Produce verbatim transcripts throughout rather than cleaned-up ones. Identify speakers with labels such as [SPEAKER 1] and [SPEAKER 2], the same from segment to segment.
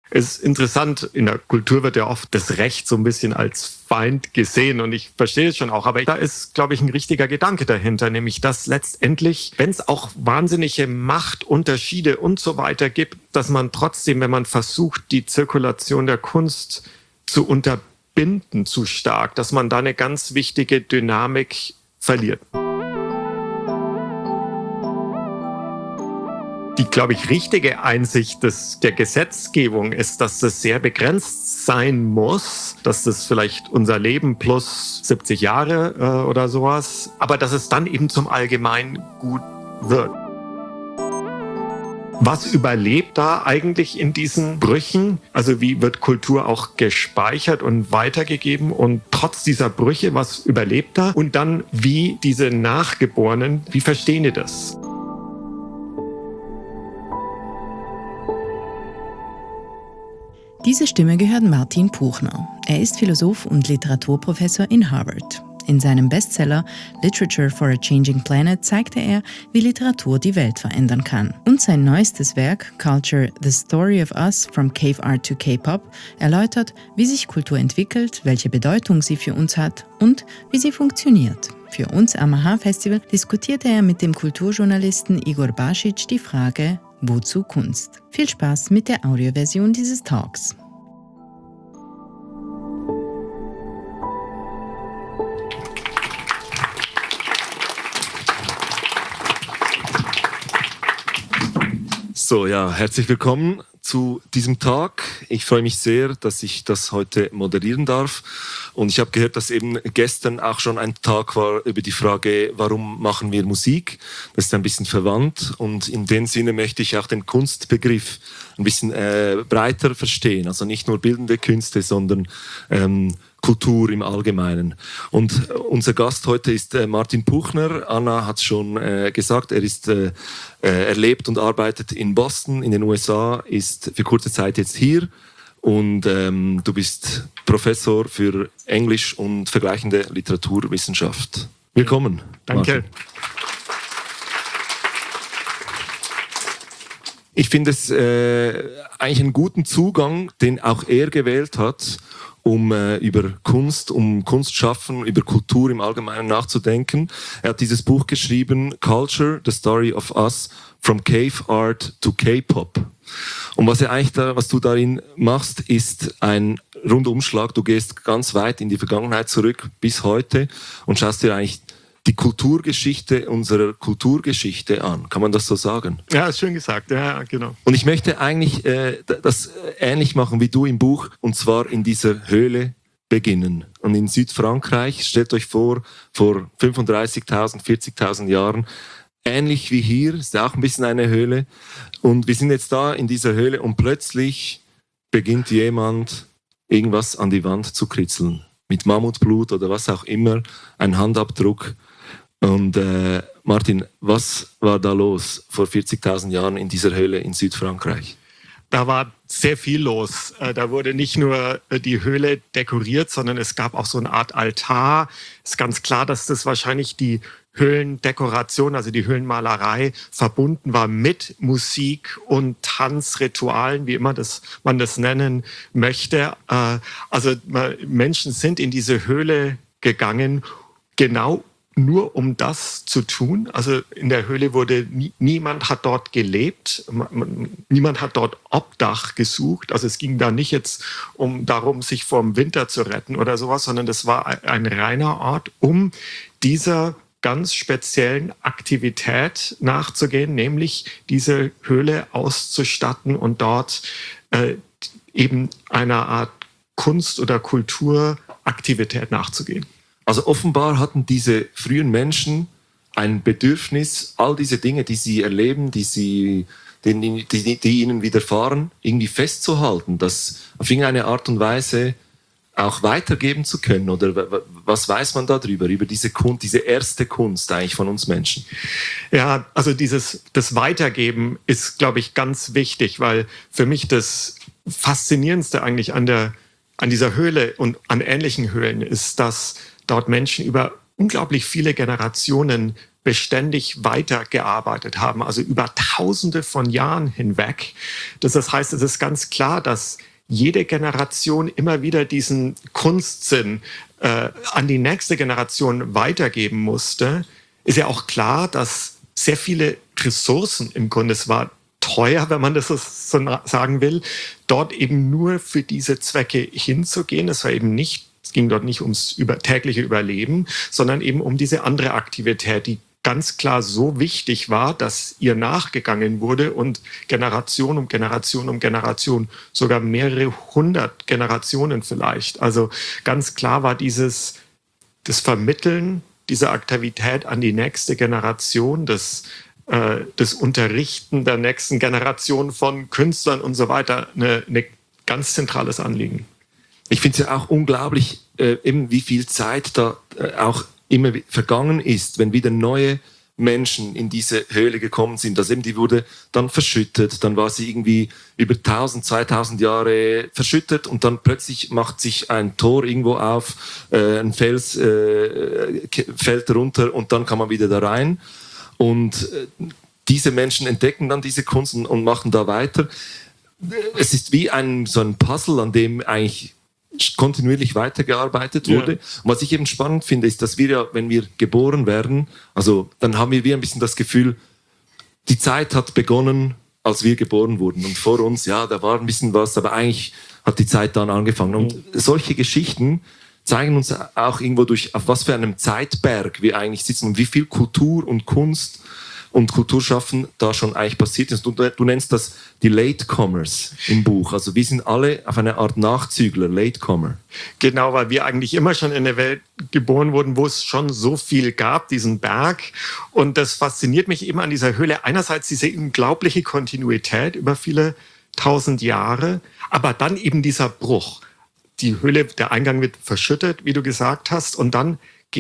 [SPEAKER 1] Es ist interessant, in der Kultur wird ja oft das Recht so ein bisschen als Feind gesehen und ich verstehe es schon auch, aber da ist, glaube ich, ein richtiger Gedanke dahinter, nämlich dass letztendlich, wenn es auch wahnsinnige Machtunterschiede und so weiter gibt, dass man trotzdem, wenn man versucht, die Zirkulation der Kunst zu unterbinden zu stark, dass man da eine ganz wichtige Dynamik verliert. Die, glaube ich, richtige Einsicht des, der Gesetzgebung ist, dass das sehr begrenzt sein muss, dass das vielleicht unser Leben plus siebzig Jahre äh, oder sowas, aber dass es dann eben zum allgemeinen Gut wird. Was überlebt da eigentlich in diesen Brüchen? Also wie wird Kultur auch gespeichert und weitergegeben? Und trotz dieser Brüche, was überlebt da? Und dann wie diese Nachgeborenen, wie verstehen die das?
[SPEAKER 2] Diese Stimme gehört Martin Puchner. Er ist Philosoph und Literaturprofessor in Harvard. In seinem Bestseller Literature for a Changing Planet zeigte er, wie Literatur die Welt verändern kann. Und sein neuestes Werk, Culture, The Story of Us from Cave Art to K-Pop, erläutert, wie sich Kultur entwickelt, welche Bedeutung sie für uns hat und wie sie funktioniert. Für uns am A-ha-Festival diskutierte er mit dem Kulturjournalisten Igor Basic die Frage, wozu Kunst? Viel Spaß mit der Audioversion dieses Talks.
[SPEAKER 3] So, ja, herzlich willkommen zu diesem Tag. Ich freue mich sehr, dass ich das heute moderieren darf. Und ich habe gehört, dass eben gestern auch schon ein Tag war über die Frage, warum machen wir Musik? Das ist ein bisschen verwandt. Und in dem Sinne möchte ich auch den Kunstbegriff ein bisschen äh, breiter verstehen. Also nicht nur bildende Künste, sondern ähm, Kultur im Allgemeinen. Und unser Gast heute ist äh, Martin Puchner. Anna hat es schon äh, gesagt, er ist äh, äh, er lebt und arbeitet in Boston in den U S A, ist für kurze Zeit jetzt hier und ähm, du bist Professor für Englisch und vergleichende Literaturwissenschaft. Willkommen.
[SPEAKER 1] Danke.
[SPEAKER 3] Martin. Ich finde es äh, eigentlich einen guten Zugang, den auch er gewählt hat, um äh, über Kunst, um Kunstschaffen, über Kultur im Allgemeinen nachzudenken. Er hat dieses Buch geschrieben, Culture, The Story of Us, From Cave Art to K-Pop. Und was er eigentlich da, was du darin machst, ist ein Rundumschlag. Du gehst ganz weit in die Vergangenheit zurück bis heute und schaust dir eigentlich die Kulturgeschichte unserer Kulturgeschichte an. Kann man das so sagen?
[SPEAKER 1] Ja, ist schön gesagt. Ja, genau.
[SPEAKER 3] Und ich möchte eigentlich äh, das ähnlich machen wie du im Buch, und zwar in dieser Höhle beginnen. Und in Südfrankreich, stellt euch vor, vor fünfunddreißigtausend, vierzigtausend Jahren, ähnlich wie hier, ist auch ein bisschen eine Höhle. Und wir sind jetzt da in dieser Höhle und plötzlich beginnt jemand, irgendwas an die Wand zu kritzeln. Mit Mammutblut oder was auch immer, ein Handabdruck. Und äh, Martin, was war da los vor vierzigtausend Jahren in dieser Höhle in Südfrankreich?
[SPEAKER 1] Da war sehr viel los. Da wurde nicht nur die Höhle dekoriert, sondern es gab auch so eine Art Altar. Es ist ganz klar, dass das wahrscheinlich die Höhlendekoration, also die Höhlenmalerei, verbunden war mit Musik und Tanzritualen, wie immer das, man das nennen möchte. Also Menschen sind in diese Höhle gegangen, genau nur um das zu tun. Also in der Höhle wurde nie, niemand hat dort gelebt, niemand hat dort Obdach gesucht. Also es ging da nicht jetzt um darum, sich vor Winter zu retten oder sowas, sondern das war ein reiner Ort, um dieser ganz speziellen Aktivität nachzugehen, nämlich diese Höhle auszustatten und dort äh, eben einer Art Kunst- oder Kulturaktivität nachzugehen.
[SPEAKER 3] Also offenbar hatten diese frühen Menschen ein Bedürfnis, all diese Dinge, die sie erleben, die, sie, die, die, die ihnen widerfahren, irgendwie festzuhalten, das auf irgendeine Art und Weise auch weitergeben zu können. Oder was weiß man darüber, über diese Kunst, diese erste Kunst eigentlich von uns Menschen?
[SPEAKER 1] Ja, also dieses, das Weitergeben ist, glaube ich, ganz wichtig, weil für mich das Faszinierendste eigentlich an der, an dieser Höhle und an ähnlichen Höhlen ist, dass dort Menschen über unglaublich viele Generationen beständig weitergearbeitet haben, also über Tausende von Jahren hinweg. Das heißt, es ist ganz klar, dass jede Generation immer wieder diesen Kunstsinn äh, an die nächste Generation weitergeben musste. Ist ja auch klar, dass sehr viele Ressourcen im Grunde, es war teuer, wenn man das so sagen will, dort eben nur für diese Zwecke hinzugehen. Es war eben nicht, es ging dort nicht ums über, tägliche Überleben, sondern eben um diese andere Aktivität, die ganz klar so wichtig war, dass ihr nachgegangen wurde und Generation um Generation um Generation, sogar mehrere hundert Generationen vielleicht. Also ganz klar war dieses, das Vermitteln dieser Aktivität an die nächste Generation, das, äh, das Unterrichten der nächsten Generation von Künstlern und so weiter, eine, eine ganz zentrales Anliegen.
[SPEAKER 3] Ich finde es ja auch unglaublich, äh, eben wie viel Zeit da äh, auch immer vergangen ist, wenn wieder neue Menschen in diese Höhle gekommen sind. Also eben die wurde dann verschüttet, dann war sie irgendwie über tausend, zweitausend Jahre verschüttet und dann plötzlich macht sich ein Tor irgendwo auf, äh, ein Fels äh, fällt runter und dann kann man wieder da rein. Und äh, diese Menschen entdecken dann diese Kunst und, und machen da weiter. Es ist wie ein, so ein Puzzle, an dem eigentlich kontinuierlich weitergearbeitet wurde. Ja. Und was ich eben spannend finde, ist, dass wir ja, wenn wir geboren werden, also dann haben wir wie ein bisschen das Gefühl, die Zeit hat begonnen, als wir geboren wurden. Und vor uns, ja, da war ein bisschen was, aber eigentlich hat die Zeit dann angefangen. Und mhm. solche Geschichten zeigen uns auch irgendwo durch, auf was für einem Zeitberg wir eigentlich sitzen und wie viel Kultur und Kunst und Kulturschaffen da schon eigentlich passiert ist. Du, du nennst das die Latecomers im Buch. Also wir sind alle auf eine Art Nachzügler, Latecomer.
[SPEAKER 1] Genau, weil wir eigentlich immer schon in der Welt geboren wurden, wo es schon so viel gab, diesen Berg. Und das fasziniert mich eben an dieser Höhle. Einerseits diese unglaubliche Kontinuität über viele tausend Jahre, aber dann eben dieser Bruch. Die Höhle, der Eingang wird verschüttet, wie du gesagt hast, und dann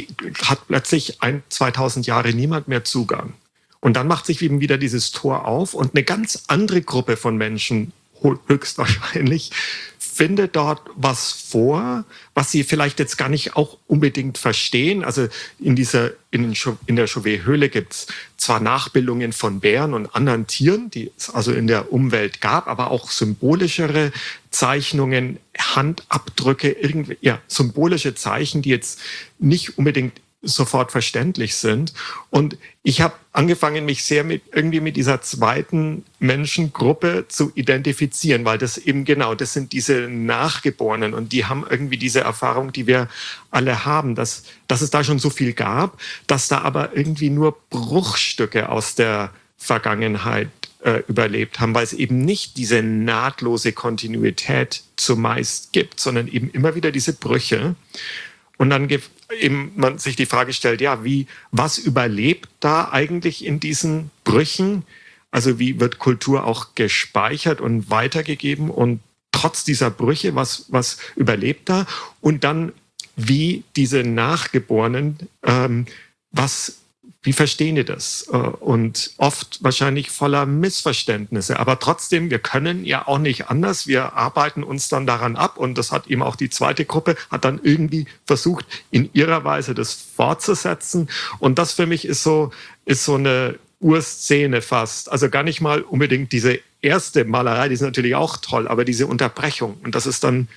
[SPEAKER 1] hat plötzlich ein, zweitausend Jahre niemand mehr Zugang. Und dann macht sich eben wieder dieses Tor auf und eine ganz andere Gruppe von Menschen, höchstwahrscheinlich, findet dort was vor, was sie vielleicht jetzt gar nicht auch unbedingt verstehen. Also in, dieser, in, in der Chauvet-Höhle gibt es zwar Nachbildungen von Bären und anderen Tieren, die es also in der Umwelt gab, aber auch symbolischere Zeichnungen, Handabdrücke, irgendwie, ja, symbolische Zeichen, die jetzt nicht unbedingt sofort verständlich sind. Und ich habe angefangen, mich sehr mit irgendwie mit dieser zweiten Menschengruppe zu identifizieren, weil das eben genau, das sind diese Nachgeborenen und die haben irgendwie diese Erfahrung, die wir alle haben, dass, dass es da schon so viel gab, dass da aber irgendwie nur Bruchstücke aus der Vergangenheit äh, überlebt haben, weil es eben nicht diese nahtlose Kontinuität zumeist gibt, sondern eben immer wieder diese Brüche. Und dann gibt eben man sich die Frage stellt, ja, wie, was überlebt da eigentlich in diesen Brüchen? Also wie wird Kultur auch gespeichert und weitergegeben und trotz dieser Brüche, was, was überlebt da? Und dann wie diese Nachgeborenen, ähm, was, wie verstehen die das? Und oft wahrscheinlich voller Missverständnisse. Aber trotzdem, wir können ja auch nicht anders. Wir arbeiten uns dann daran ab. Und das hat eben auch die zweite Gruppe, hat dann irgendwie versucht, in ihrer Weise das fortzusetzen. Und das für mich ist so, ist so eine Urszene fast. Also gar nicht mal unbedingt diese erste Malerei, die ist natürlich auch toll, aber diese Unterbrechung. Und das ist dann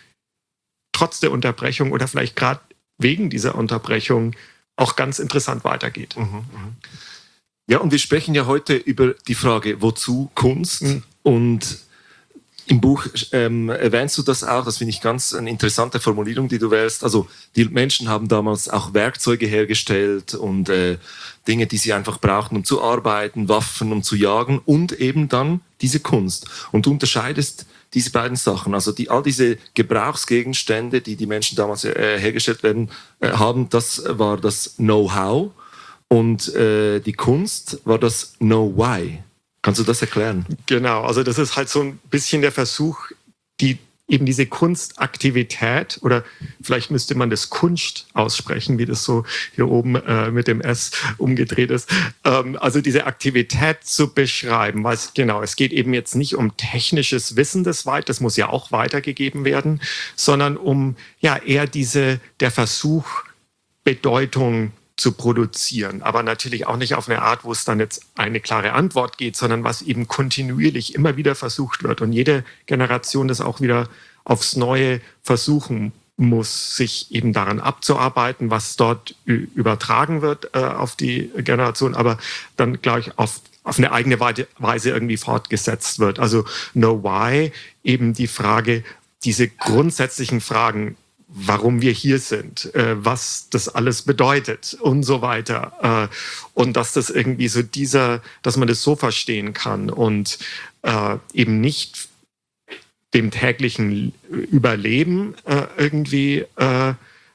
[SPEAKER 1] trotz der Unterbrechung oder vielleicht gerade wegen dieser Unterbrechung auch ganz interessant weitergeht. Mhm, mh.
[SPEAKER 3] Ja, und wir sprechen ja heute über die Frage, wozu Kunst? Mhm. Und im Buch ähm, erwähnst du das auch, das finde ich ganz eine interessante Formulierung, die du wählst. Also die Menschen haben damals auch Werkzeuge hergestellt und äh, Dinge, die sie einfach brauchten, um zu arbeiten, Waffen, um zu jagen und eben dann diese Kunst. Und du unterscheidest diese beiden Sachen, also die, all diese Gebrauchsgegenstände, die die Menschen damals äh, hergestellt werden, äh, haben, das war das Know-how und äh, die Kunst war das Know-why. Kannst du das erklären?
[SPEAKER 1] Genau, also das ist halt so ein bisschen der Versuch, die eben diese Kunstaktivität oder vielleicht müsste man das Kunst aussprechen, wie das so hier oben äh, mit dem S umgedreht ist. Ähm, also diese Aktivität zu beschreiben, weil es, genau, es geht eben jetzt nicht um technisches Wissen des weit, das muss ja auch weitergegeben werden, sondern um ja eher diese, der Versuch, Bedeutung zu produzieren, aber natürlich auch nicht auf eine Art, wo es dann jetzt eine klare Antwort geht, sondern was eben kontinuierlich immer wieder versucht wird und jede Generation das auch wieder aufs Neue versuchen muss, sich eben daran abzuarbeiten, was dort übertragen wird äh, auf die Generation, aber dann gleich auf, auf eine eigene Weise irgendwie fortgesetzt wird. Also Know Why, eben die Frage, diese grundsätzlichen Fragen, warum wir hier sind, äh, was das alles bedeutet und so weiter. Äh, und dass das irgendwie so dieser, dass man das so verstehen kann und äh, eben nicht dem täglichen Überleben äh, irgendwie äh, äh,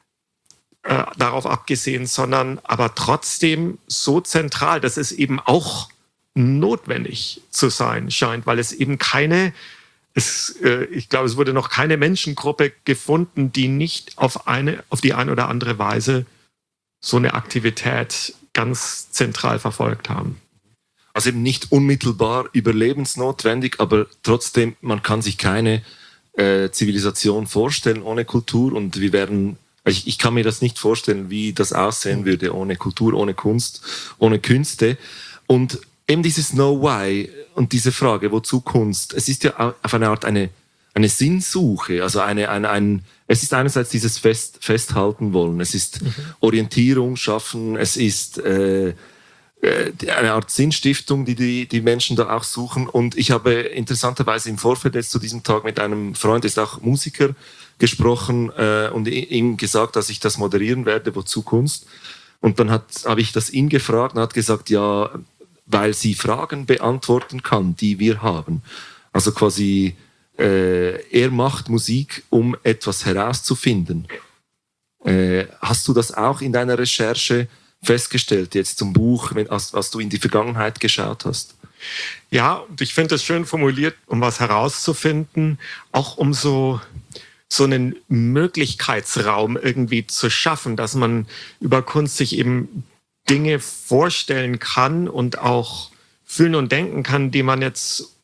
[SPEAKER 1] darauf abgesehen, sondern aber trotzdem so zentral, dass es eben auch notwendig zu sein scheint, weil es eben keine, es, äh, ich glaube, es wurde noch keine Menschengruppe gefunden, die nicht auf eine, auf die eine oder andere Weise so eine Aktivität ganz zentral verfolgt haben.
[SPEAKER 3] Also eben nicht unmittelbar überlebensnotwendig, aber trotzdem, man kann sich keine äh, Zivilisation vorstellen ohne Kultur und wir werden, ich, ich kann mir das nicht vorstellen, wie das aussehen würde ohne Kultur, ohne Kunst, ohne Künste. Und eben dieses Know Why und diese Frage, wozu Kunst, es ist ja auf eine Art eine, eine Sinnsuche, also eine, eine, ein, es ist einerseits dieses Fest, Festhalten wollen, es ist mhm. Orientierung schaffen, es ist äh, eine Art Sinnstiftung, die, die die Menschen da auch suchen. Und ich habe interessanterweise im Vorfeld jetzt zu diesem Tag mit einem Freund, der ist auch Musiker, gesprochen äh, und ihm gesagt, dass ich das moderieren werde, wozu Kunst. Und dann hat, habe ich das ihn gefragt und hat gesagt, ja, weil sie Fragen beantworten kann, die wir haben. Also quasi, äh, er macht Musik, um etwas herauszufinden. Äh, hast du das auch in deiner Recherche festgestellt, jetzt zum Buch, wenn, als, als du in die Vergangenheit geschaut hast?
[SPEAKER 1] Ja, und ich finde das schön formuliert, um was herauszufinden, auch um so, so einen Möglichkeitsraum irgendwie zu schaffen, dass man über Kunst sich eben Dinge vorstellen kann und auch fühlen und denken kann, die man jetzt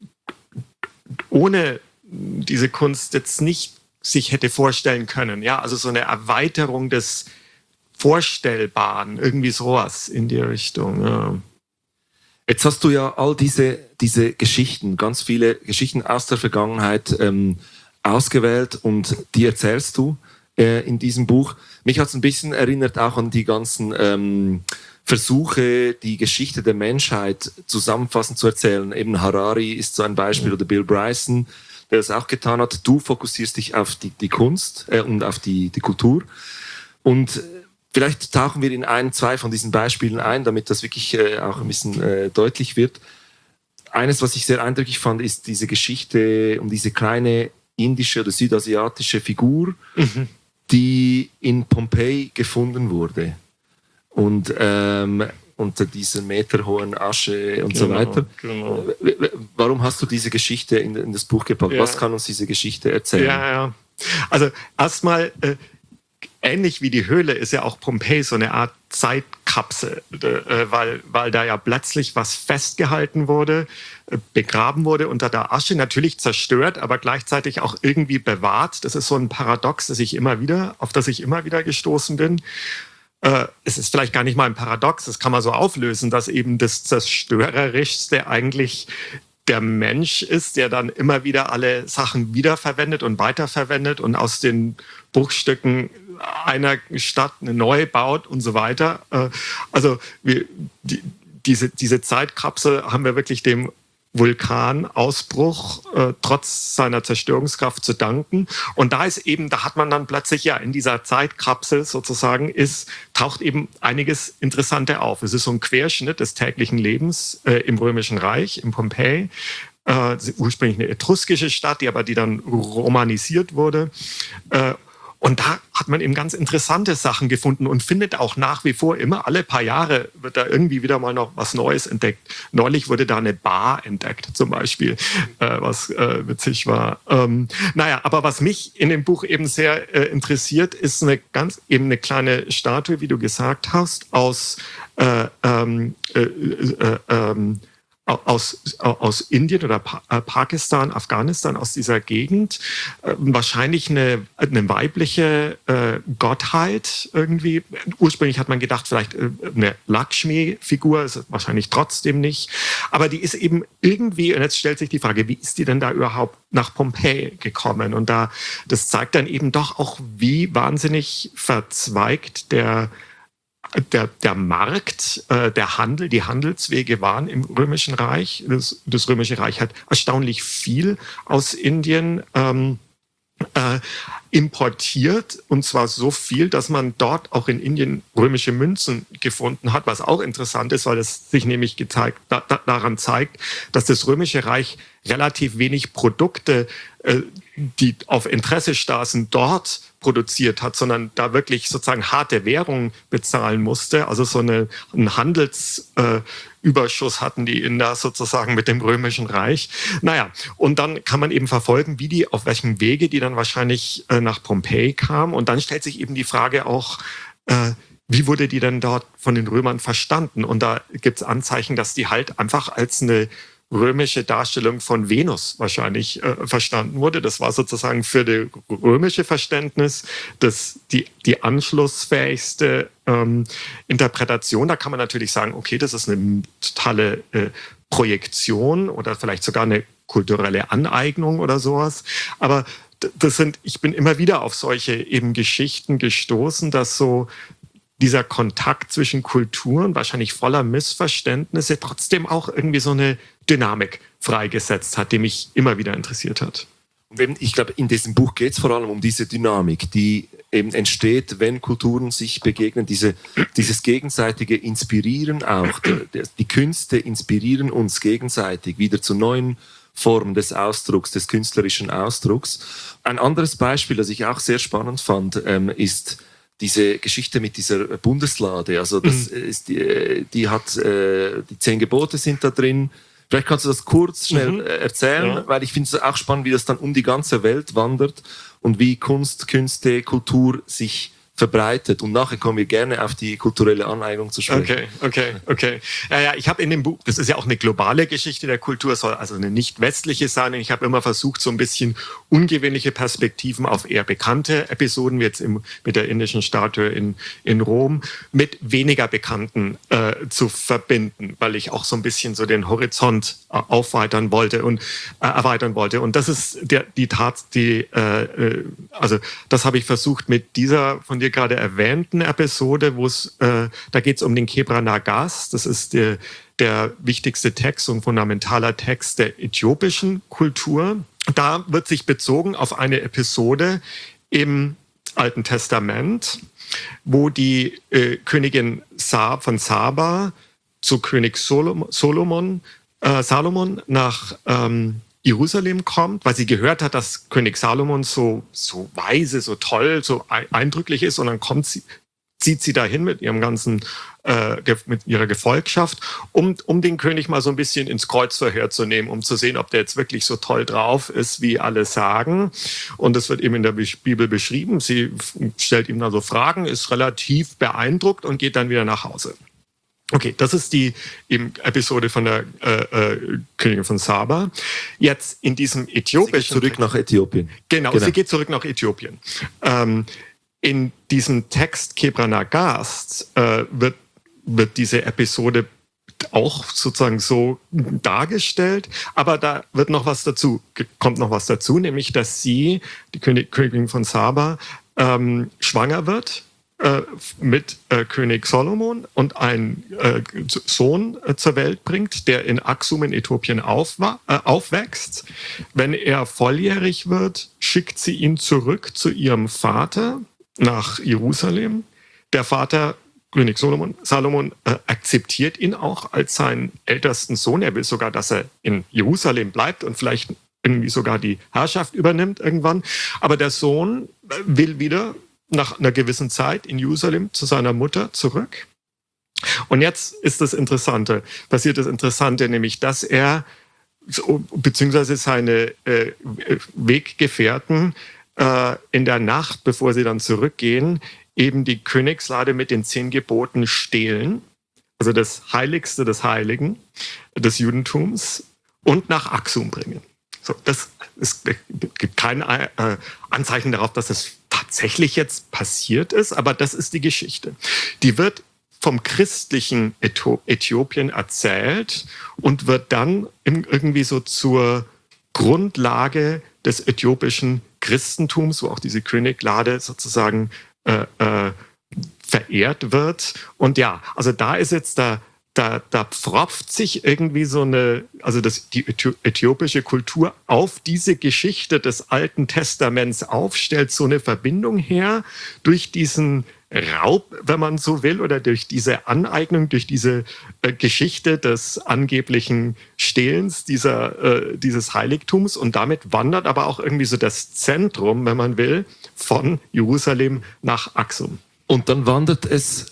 [SPEAKER 1] ohne diese Kunst jetzt nicht sich hätte vorstellen können. Ja, also so eine Erweiterung des Vorstellbaren, irgendwie sowas in die Richtung. Ja.
[SPEAKER 3] Jetzt hast du ja all diese, diese Geschichten, ganz viele Geschichten aus der Vergangenheit ähm, ausgewählt und die erzählst du äh, in diesem Buch. Mich hat es ein bisschen erinnert auch an die ganzen ähm, Versuche, die Geschichte der Menschheit zusammenfassend zu erzählen. Eben Harari ist so ein Beispiel mhm. oder Bill Bryson, der das auch getan hat. Du fokussierst dich auf die, die Kunst äh, und auf die, die Kultur. Und vielleicht tauchen wir in ein, zwei von diesen Beispielen ein, damit das wirklich äh, auch ein bisschen äh, deutlich wird. Eines, was ich sehr eindrücklich fand, ist diese Geschichte um diese kleine indische oder südasiatische Figur, mhm. die in Pompeji gefunden wurde. Und ähm, unter dieser meterhohen Asche und genau, so weiter. Genau. Warum hast du diese Geschichte in, in das Buch gepackt? Ja. Was kann uns diese Geschichte erzählen?
[SPEAKER 1] Ja, ja. Also erstmal, äh, ähnlich wie die Höhle ist ja auch Pompeji so eine Art Zeitkapsel, äh, weil, weil da ja plötzlich was festgehalten wurde, äh, begraben wurde unter der Asche, natürlich zerstört, aber gleichzeitig auch irgendwie bewahrt. Das ist so ein Paradox, das ich immer wieder, auf das ich immer wieder gestoßen bin. Äh, es ist vielleicht gar nicht mal ein Paradox, das kann man so auflösen, dass eben das Zerstörerischste eigentlich der Mensch ist, der dann immer wieder alle Sachen wiederverwendet und weiterverwendet und aus den Bruchstücken einer Stadt eine neue baut und so weiter. Also wir, die, diese, diese Zeitkapsel haben wir wirklich dem Vulkanausbruch äh, trotz seiner Zerstörungskraft zu danken. Und da ist eben, da hat man dann plötzlich ja in dieser Zeitkapsel sozusagen ist, taucht eben einiges Interessante auf. Es ist so ein Querschnitt des täglichen Lebens äh, im Römischen Reich, in Pompeji. Äh, ursprünglich eine etruskische Stadt, die aber die dann romanisiert wurde. Äh, Und da hat man eben ganz interessante Sachen gefunden und findet auch nach wie vor immer, alle paar Jahre wird da irgendwie wieder mal noch was Neues entdeckt. Neulich wurde da eine Bar entdeckt zum Beispiel, äh, was äh, witzig war. Ähm, naja, aber was mich in dem Buch eben sehr äh, interessiert, ist eine ganz eben eine kleine Statue, wie du gesagt hast, aus äh, ähm, äh, äh, äh, aus, aus Indien oder pa- Pakistan, Afghanistan, aus dieser Gegend. Äh, wahrscheinlich eine, eine weibliche äh, Gottheit irgendwie. Ursprünglich hat man gedacht, vielleicht äh, eine Lakshmi-Figur, ist wahrscheinlich trotzdem nicht. Aber die ist eben irgendwie, und jetzt stellt sich die Frage, wie ist die denn da überhaupt nach Pompeji gekommen? Und da, das zeigt dann eben doch auch, wie wahnsinnig verzweigt der Der, der Markt, äh, der Handel, die Handelswege waren im Römischen Reich. Das, das Römische Reich hat erstaunlich viel aus Indien ähm, äh, importiert, und zwar so viel, dass man dort auch in Indien römische Münzen gefunden hat, was auch interessant ist, weil es sich nämlich gezeigt, da, da, daran zeigt, dass das Römische Reich relativ wenig Produkte, äh, die auf Interesse staßen, dort produziert hat, sondern da wirklich sozusagen harte Währung bezahlen musste. Also so eine, einen Handelsüberschuss äh, hatten die Inder sozusagen mit dem Römischen Reich. Naja, und dann kann man eben verfolgen, wie die, auf welchem Wege die dann wahrscheinlich äh, nach Pompeji kamen. Und dann stellt sich eben die Frage auch, äh, wie wurde die denn dort von den Römern verstanden? Und da gibt es Anzeichen, dass die halt einfach als eine römische Darstellung von Venus wahrscheinlich äh, verstanden wurde. Das war sozusagen für das römische Verständnis das, die, die anschlussfähigste ähm, Interpretation. Da kann man natürlich sagen, okay, das ist eine totale äh, Projektion oder vielleicht sogar eine kulturelle Aneignung oder sowas. Aber das sind, ich bin immer wieder auf solche eben Geschichten gestoßen, dass so dieser Kontakt zwischen Kulturen, wahrscheinlich voller Missverständnisse, trotzdem auch irgendwie so eine Dynamik freigesetzt hat, die mich immer wieder interessiert hat.
[SPEAKER 3] Und eben, ich glaube, in diesem Buch geht es vor allem um diese Dynamik, die eben entsteht, wenn Kulturen sich begegnen, diese, dieses gegenseitige Inspirieren auch. Die, die Künste inspirieren uns gegenseitig wieder zu neuen Formen des Ausdrucks, des künstlerischen Ausdrucks. Ein anderes Beispiel, das ich auch sehr spannend fand, ähm, ist diese Geschichte mit dieser Bundeslade. Also das mhm. ist die, die hat äh, die zehn Gebote sind da drin. Vielleicht kannst du das kurz schnell mhm. erzählen, ja. Weil ich finde es auch spannend, wie das dann um die ganze Welt wandert und wie Kunst, Künste, Kultur sich verbreitet. Und nachher kommen wir gerne auf die kulturelle Aneignung zu sprechen.
[SPEAKER 1] Okay, okay, okay. Ja, ja, ich habe in dem Buch, das ist ja auch eine globale Geschichte der Kultur, soll also eine nicht westliche sein. Ich habe immer versucht, so ein bisschen ungewöhnliche Perspektiven auf eher bekannte Episoden, wie jetzt im, mit der indischen Statue in, in Rom, mit weniger bekannten äh, zu verbinden, weil ich auch so ein bisschen so den Horizont äh, aufweitern wollte und äh, erweitern wollte. Und das ist der, die Tat, die, äh, also das habe ich versucht mit dieser von dir gerade erwähnten Episode, wo es, äh, da geht es um den Kebra Nagas. Das ist der, der wichtigste Text und fundamentaler Text der äthiopischen Kultur. Da wird sich bezogen auf eine Episode im Alten Testament, wo die äh, Königin Sa von Saba zu König Solomon, Solomon, äh, Salomon nach ähm, Jerusalem kommt, weil sie gehört hat, dass König Salomon so, so weise, so toll, so eindrücklich ist. Und dann kommt sie, zieht sie dahin mit ihrem ganzen, äh, mit ihrer Gefolgschaft, um, um den König mal so ein bisschen ins Kreuzverhör zu nehmen, um zu sehen, ob der jetzt wirklich so toll drauf ist, wie alle sagen. Und das wird eben in der Bibel beschrieben. Sie stellt ihm dann so Fragen, ist relativ beeindruckt und geht dann wieder nach Hause. Okay, das ist die eben Episode von der äh, äh, Königin von Saba. Jetzt in diesem äthiopischen...
[SPEAKER 3] Sie geht zurück Text, nach Äthiopien.
[SPEAKER 1] Genau, genau, sie geht zurück nach Äthiopien. Ähm, in diesem Text Kebra Nagas äh, wird, wird diese Episode auch sozusagen so dargestellt, aber da wird noch was dazu, kommt noch was dazu, nämlich dass sie, die König, Königin von Saba, ähm, schwanger wird mit äh, König Solomon und einen äh, Sohn äh, zur Welt bringt, der in Aksum in Äthiopien aufwa- äh, aufwächst. Wenn er volljährig wird, schickt sie ihn zurück zu ihrem Vater nach Jerusalem. Der Vater, König Solomon, Salomon, äh, akzeptiert ihn auch als seinen ältesten Sohn. Er will sogar, dass er in Jerusalem bleibt und vielleicht irgendwie sogar die Herrschaft übernimmt irgendwann. Aber der Sohn will wieder nach einer gewissen Zeit in Jerusalem zu seiner Mutter zurück. Und jetzt ist das Interessante, passiert das Interessante, nämlich, dass er, beziehungsweise seine äh, Weggefährten äh, in der Nacht, bevor sie dann zurückgehen, eben die Königslade mit den zehn Geboten stehlen, also das Heiligste des Heiligen des Judentums, und nach Aksum bringen. So, das es gibt kein äh, Anzeichen darauf, dass das tatsächlich jetzt passiert ist, aber das ist die Geschichte. Die wird vom christlichen Äthiopien erzählt und wird dann irgendwie so zur Grundlage des äthiopischen Christentums, wo auch diese Königlade sozusagen äh, äh, verehrt wird. Und ja, also da ist jetzt da, da, da pfropft sich irgendwie so eine, also das, die äthiopische Kultur auf diese Geschichte des Alten Testaments auf, stellt so eine Verbindung her durch diesen Raub, wenn man so will, oder durch diese Aneignung, durch diese äh, Geschichte des angeblichen Stehlens dieser, äh, dieses Heiligtums. Und damit wandert aber auch irgendwie so das Zentrum, wenn man will, von Jerusalem nach Aksum.
[SPEAKER 3] Und dann wandert es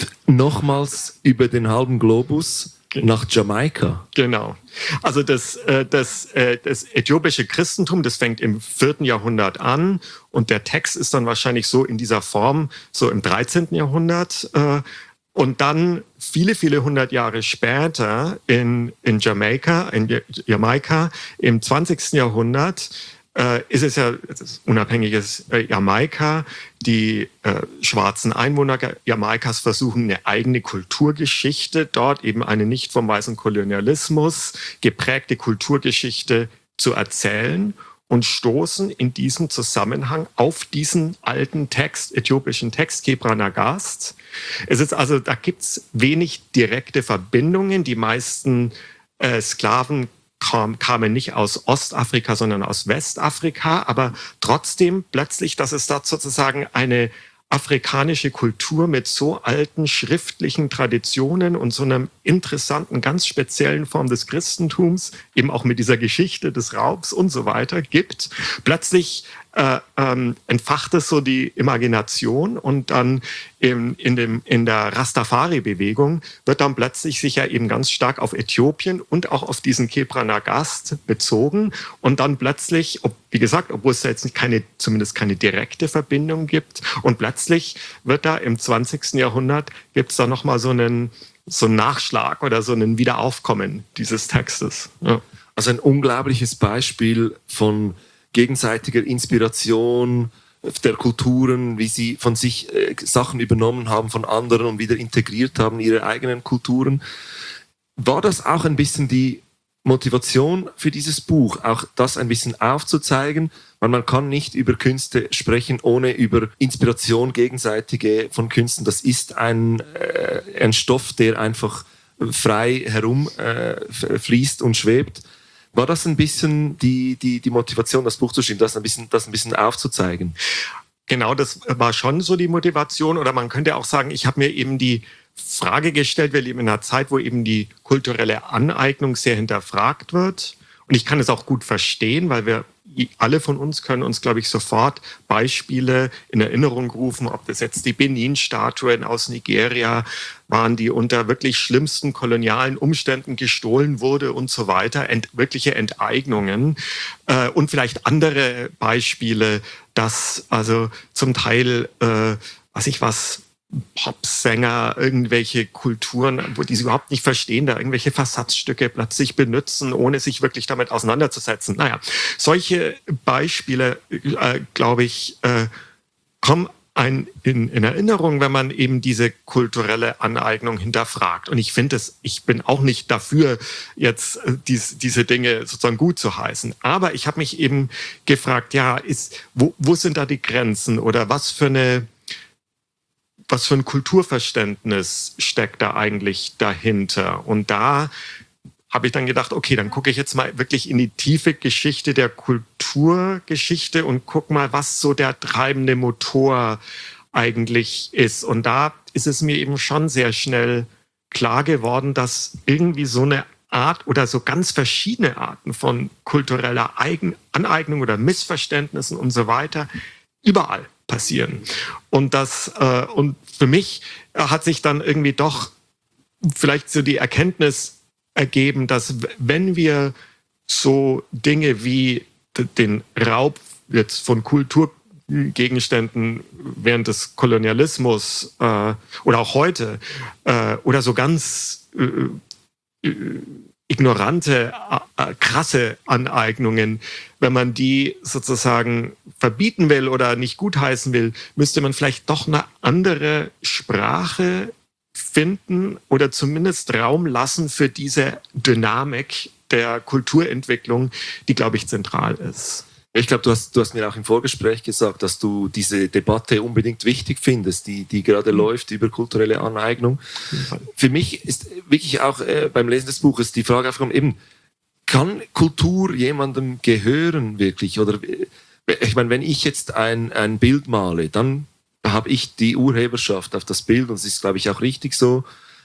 [SPEAKER 3] nochmals über den halben Globus nach Jamaika.
[SPEAKER 1] Genau. Also das, äh, das, äh, das äthiopische Christentum, das fängt im vierten Jahrhundert an und der Text ist dann wahrscheinlich so in dieser Form so im dreizehnten Jahrhundert. Äh, und dann viele, viele hundert Jahre später in, in Jamaika, in Jamaika im zwanzigsten Jahrhundert, äh, ist es ja das unabhängiges äh, Jamaika. Die äh, schwarzen Einwohner Jamaikas versuchen eine eigene Kulturgeschichte, dort eben eine nicht vom weißen Kolonialismus geprägte Kulturgeschichte zu erzählen und stoßen in diesem Zusammenhang auf diesen alten Text, äthiopischen Text, Kebra Nagast. Es ist also, da gibt es wenig direkte Verbindungen. Die meisten äh, Sklaven kam, kamen nicht aus Ostafrika, sondern aus Westafrika. Aber trotzdem plötzlich, dass es dort sozusagen eine afrikanische Kultur mit so alten schriftlichen Traditionen und so einer interessanten, ganz speziellen Form des Christentums, eben auch mit dieser Geschichte des Raubs und so weiter gibt. Plötzlich äh, ähm, entfacht es so die Imagination und dann in, in, dem, in der Rastafari-Bewegung wird dann plötzlich sich ja eben ganz stark auf Äthiopien und auch auf diesen Kebra Nagast bezogen und dann plötzlich, ob, wie gesagt, obwohl es da jetzt keine, zumindest keine direkte Verbindung gibt, und plötzlich wird da im zwanzigsten Jahrhundert, gibt es da nochmal so einen, so einen Nachschlag oder so ein Wiederaufkommen dieses Textes. Ja.
[SPEAKER 3] Also ein unglaubliches Beispiel von gegenseitiger Inspiration der Kulturen, wie sie von sich äh, Sachen übernommen haben von anderen und wieder integriert haben, ihre eigenen Kulturen. War das auch ein bisschen die Motivation für dieses Buch, auch das ein bisschen aufzuzeigen? Weil man kann nicht über Künste sprechen, ohne über Inspiration gegenseitige von Künsten. Das ist ein, äh, ein Stoff, der einfach frei herumfließt äh, und schwebt. War das ein bisschen die, die, die Motivation, das Buch zu schreiben, das ein bisschen, das ein bisschen aufzuzeigen?
[SPEAKER 1] Genau, das war schon so die Motivation. Oder man könnte auch sagen, ich habe mir eben die Frage gestellt, wir leben in einer Zeit, wo eben die kulturelle Aneignung sehr hinterfragt wird. Und ich kann es auch gut verstehen, weil wir alle von uns können uns, glaube ich, sofort Beispiele in Erinnerung rufen, ob das jetzt die Benin-Statuen aus Nigeria waren, die unter wirklich schlimmsten kolonialen Umständen gestohlen wurde und so weiter, Ent, wirkliche Enteignungen. Äh, und vielleicht andere Beispiele, dass also zum Teil, äh, was ich was, Popsänger, irgendwelche Kulturen, wo die sie überhaupt nicht verstehen, da irgendwelche Versatzstücke plötzlich benutzen, ohne sich wirklich damit auseinanderzusetzen. Naja, solche Beispiele, äh, glaube ich, äh, kommen ein in, in Erinnerung, wenn man eben diese kulturelle Aneignung hinterfragt. Und ich finde es, ich bin auch nicht dafür, jetzt äh, dies, diese Dinge sozusagen gut zu heißen. Aber ich habe mich eben gefragt, ja, ist, wo, wo sind da die Grenzen oder was für eine Was für ein Kulturverständnis steckt da eigentlich dahinter? Und da habe ich dann gedacht, okay, dann gucke ich jetzt mal wirklich in die tiefe Geschichte der Kulturgeschichte und guck mal, was so der treibende Motor eigentlich ist. Und da ist es mir eben schon sehr schnell klar geworden, dass irgendwie so eine Art oder so ganz verschiedene Arten von kultureller Eigen- Aneignung oder Missverständnissen und so weiter überall passieren. Und das äh, und für mich hat sich dann irgendwie doch vielleicht so die Erkenntnis ergeben, dass wenn wir so Dinge wie den Raub jetzt von Kultur Gegenständen während des Kolonialismus äh, oder auch heute äh, oder so ganz äh, äh, ignorante, äh, krasse Aneignungen, wenn man die sozusagen verbieten will oder nicht gutheißen will, müsste man vielleicht doch eine andere Sprache finden oder zumindest Raum lassen für diese Dynamik der Kulturentwicklung, die, glaube ich, zentral ist.
[SPEAKER 3] Ich glaube, du hast, du hast mir auch im Vorgespräch gesagt, dass du diese Debatte unbedingt wichtig findest, die, die gerade mhm. läuft über kulturelle Aneignung. Für mich ist wirklich auch äh, beim Lesen des Buches die Frage aufgekommen, eben, kann Kultur jemandem gehören wirklich? Oder ich meine, wenn ich jetzt ein, ein Bild male, dann habe ich die Urheberschaft auf das Bild und es ist, glaube ich, auch richtig so.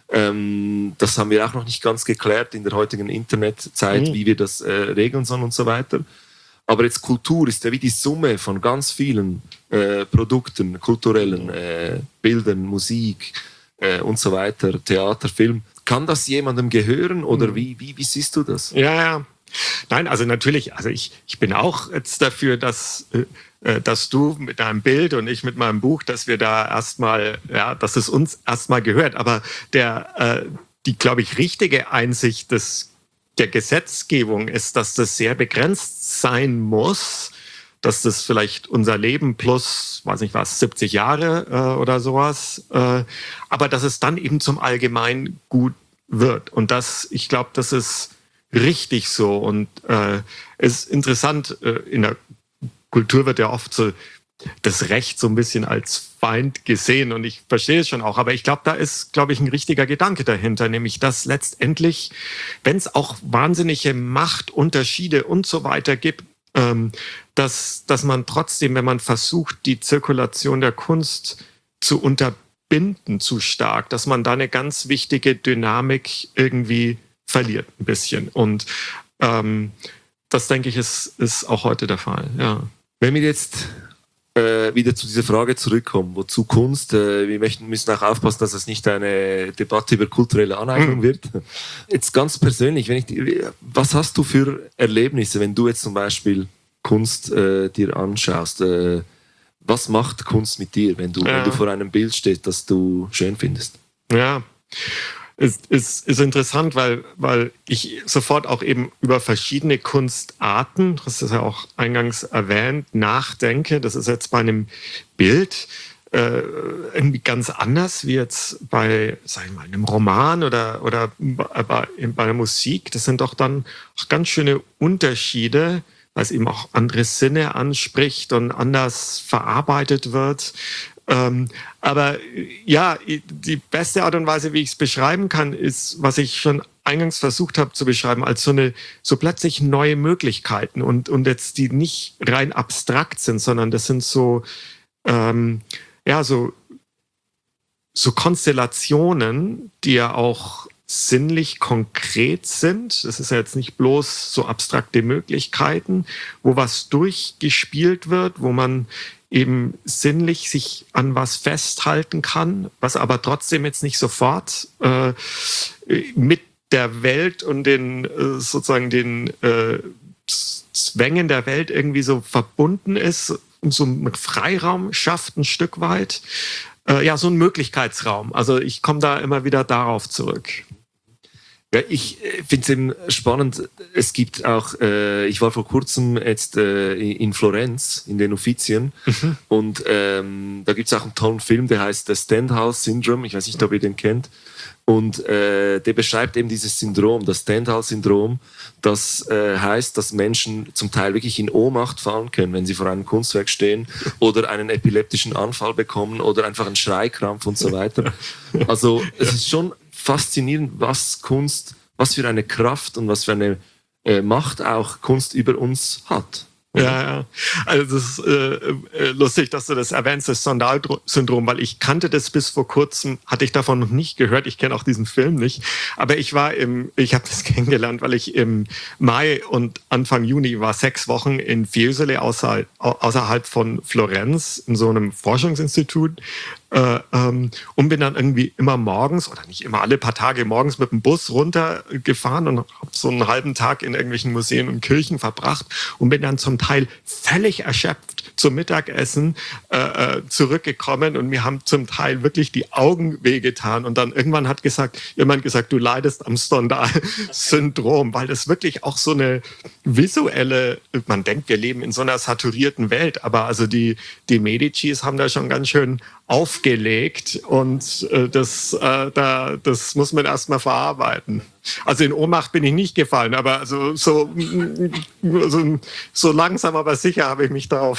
[SPEAKER 3] Ähm, das haben wir auch noch nicht ganz geklärt in der heutigen Internetzeit, mhm. wie wir das äh, regeln sollen und so weiter. Aber jetzt Kultur ist ja wie die Summe von ganz vielen äh, Produkten, kulturellen äh, Bildern, Musik äh, und so weiter, Theater, Film. Kann das jemandem gehören oder mhm. wie, wie, wie siehst du das?
[SPEAKER 1] Ja, ja. Nein, also natürlich, also ich, ich bin auch jetzt dafür, dass, äh, dass du mit deinem Bild und ich mit meinem Buch, dass wir da erstmal, ja, dass es uns erstmal gehört. Aber der, äh, die, glaube ich, richtige Einsicht des der Gesetzgebung ist, dass das sehr begrenzt sein muss, dass das vielleicht unser Leben plus, weiß nicht was, siebzig Jahre äh, oder sowas, äh, aber dass es dann eben zum Allgemeingut wird. Und das, ich glaube, das ist richtig so. Und äh, ist interessant, äh, in der Kultur wird ja oft so das Recht so ein bisschen als Feind gesehen und ich verstehe es schon auch, aber ich glaube, da ist, glaube ich, ein richtiger Gedanke dahinter, nämlich dass letztendlich, wenn es auch wahnsinnige Machtunterschiede und so weiter gibt, ähm, dass, dass man trotzdem, wenn man versucht, die Zirkulation der Kunst zu unterbinden zu stark, dass man da eine ganz wichtige Dynamik irgendwie verliert ein bisschen und ähm, das, denke ich, ist, ist auch heute der Fall, ja.
[SPEAKER 3] Wenn wir jetzt Äh, wieder zu dieser Frage zurückkommen, wozu Kunst, äh, wir möchten, müssen auch aufpassen, dass es nicht eine Debatte über kulturelle Aneignung mhm. wird. Jetzt ganz persönlich, wenn ich, was hast du für Erlebnisse, wenn du jetzt zum Beispiel Kunst äh, dir anschaust? Äh, was macht Kunst mit dir, wenn du, ja. wenn du vor einem Bild stehst, das du schön findest?
[SPEAKER 1] Ja, ist, ist, ist interessant, weil, weil ich sofort auch eben über verschiedene Kunstarten, das ist ja auch eingangs erwähnt, nachdenke. Das ist jetzt bei einem Bild äh, irgendwie ganz anders wie jetzt bei, sag ich mal, einem Roman oder, oder bei, bei der Musik. Das sind doch dann auch ganz schöne Unterschiede, weil es eben auch andere Sinne anspricht und anders verarbeitet wird. Ähm, aber ja, die beste Art und Weise, wie ich es beschreiben kann, ist, was ich schon eingangs versucht habe zu beschreiben, als so eine so plötzlich neue Möglichkeiten und und jetzt die nicht rein abstrakt sind, sondern das sind so ähm, ja so so Konstellationen, die ja auch sinnlich konkret sind. Das ist ja jetzt nicht bloß so abstrakte Möglichkeiten, wo was durchgespielt wird, wo man eben sinnlich sich an was festhalten kann, was aber trotzdem jetzt nicht sofort äh, mit der Welt und den äh, sozusagen den äh, Zwängen der Welt irgendwie so verbunden ist, so einen Freiraum schafft ein Stück weit. Äh, ja, so ein Möglichkeitsraum. Also ich komme da immer wieder darauf zurück.
[SPEAKER 3] Ja, ich finde es eben spannend. Es gibt auch, äh, ich war vor kurzem jetzt äh, in Florenz, in den Uffizien, mhm. und ähm, da gibt es auch einen tollen Film, der heißt The Stendhal Syndrome. Ich weiß nicht, ob ihr den kennt. Und äh, der beschreibt eben dieses Syndrom, das Stendhal-Syndrom. Das äh, heißt, dass Menschen zum Teil wirklich in Ohnmacht fallen können, wenn sie vor einem Kunstwerk stehen oder einen epileptischen Anfall bekommen oder einfach einen Schreikrampf und so weiter. Also es ist schon faszinierend, was Kunst, was für eine Kraft und was für eine äh, Macht auch Kunst über uns hat.
[SPEAKER 1] Ja, ja. Also das ist äh, lustig, dass du das erwähnst, das Stendhal-Syndrom, weil ich kannte das bis vor kurzem, hatte ich davon noch nicht gehört. Ich kenne auch diesen Film nicht. Aber ich war im, ich habe das kennengelernt, weil ich im Mai und Anfang Juni war sechs Wochen in Fiesole außerhalb, außerhalb von Florenz in so einem Forschungsinstitut. Äh, ähm, und bin dann irgendwie immer morgens, oder nicht immer, alle paar Tage morgens mit dem Bus runtergefahren und habe so einen halben Tag in irgendwelchen Museen und Kirchen verbracht und bin dann zum Teil völlig erschöpft zum Mittagessen äh, zurückgekommen und mir haben zum Teil wirklich die Augen wehgetan. Und dann irgendwann hat gesagt, jemand gesagt, du leidest am Stendhal-Syndrom, weil das wirklich auch so eine visuelle, man denkt, wir leben in so einer saturierten Welt, aber also die, die Medicis haben da schon ganz schön aufgelegt und äh, das, äh, da, das muss man erstmal verarbeiten. Also in Ohnmacht bin ich nicht gefallen, aber also so, so, so langsam aber sicher habe ich mich darauf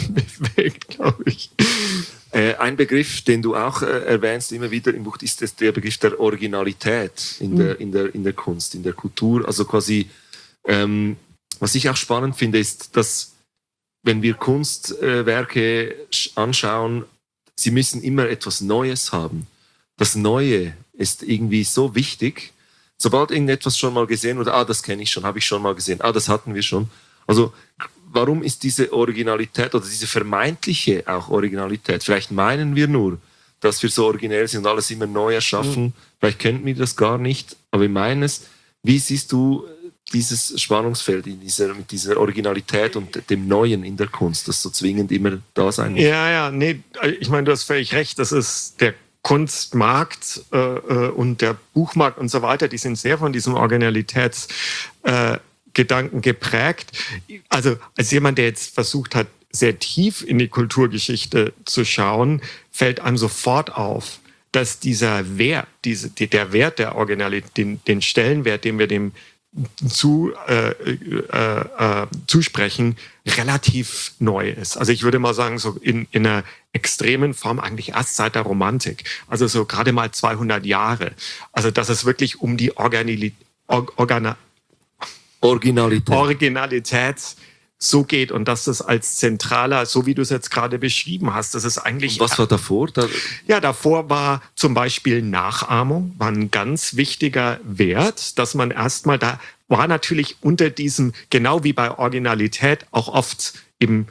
[SPEAKER 1] bewegt, glaube ich.
[SPEAKER 3] Äh, ein Begriff, den du auch äh, erwähnst immer wieder im Buch, ist das der Begriff der Originalität in der, in der, in der Kunst, in der Kultur. Also quasi, ähm, was ich auch spannend finde, ist, dass wenn wir Kunstwerke äh, anschauen, sie müssen immer etwas Neues haben. Das Neue ist irgendwie so wichtig. Sobald irgendetwas schon mal gesehen wurde, ah, das kenne ich schon, habe ich schon mal gesehen, ah, das hatten wir schon. Also warum ist diese Originalität oder diese vermeintliche auch Originalität, vielleicht meinen wir nur, dass wir so originell sind und alles immer neu erschaffen, mhm. vielleicht kennen wir das gar nicht, aber wir meinen es. Wie siehst du dieses Spannungsfeld in dieser, mit dieser Originalität und dem Neuen in der Kunst, das so zwingend immer da sein muss?
[SPEAKER 1] Ja, ja, nee, ich meine, du hast völlig recht, das ist der Kunstmarkt äh, und der Buchmarkt und so weiter, die sind sehr von diesem Originalitätsgedanken äh, geprägt. Also als jemand, der jetzt versucht hat, sehr tief in die Kulturgeschichte zu schauen, fällt einem sofort auf, dass dieser Wert, diese, der Wert der Originalität, den, den Stellenwert, den wir dem zu, äh, äh, äh, zusprechen, relativ neu ist. Also ich würde mal sagen, so in, in einer extremen Form eigentlich erst seit der Romantik. Also so gerade mal zweihundert Jahre. Also dass es wirklich um die Organili- Or- Organa-
[SPEAKER 3] Originalität.
[SPEAKER 1] Originalität so geht und dass das als zentraler, so wie du es jetzt gerade beschrieben hast, das ist eigentlich...
[SPEAKER 3] Und was war davor? Da
[SPEAKER 1] ja, davor war zum Beispiel Nachahmung, war ein ganz wichtiger Wert, dass man erstmal, da war natürlich unter diesem, genau wie bei Originalität, auch oft eben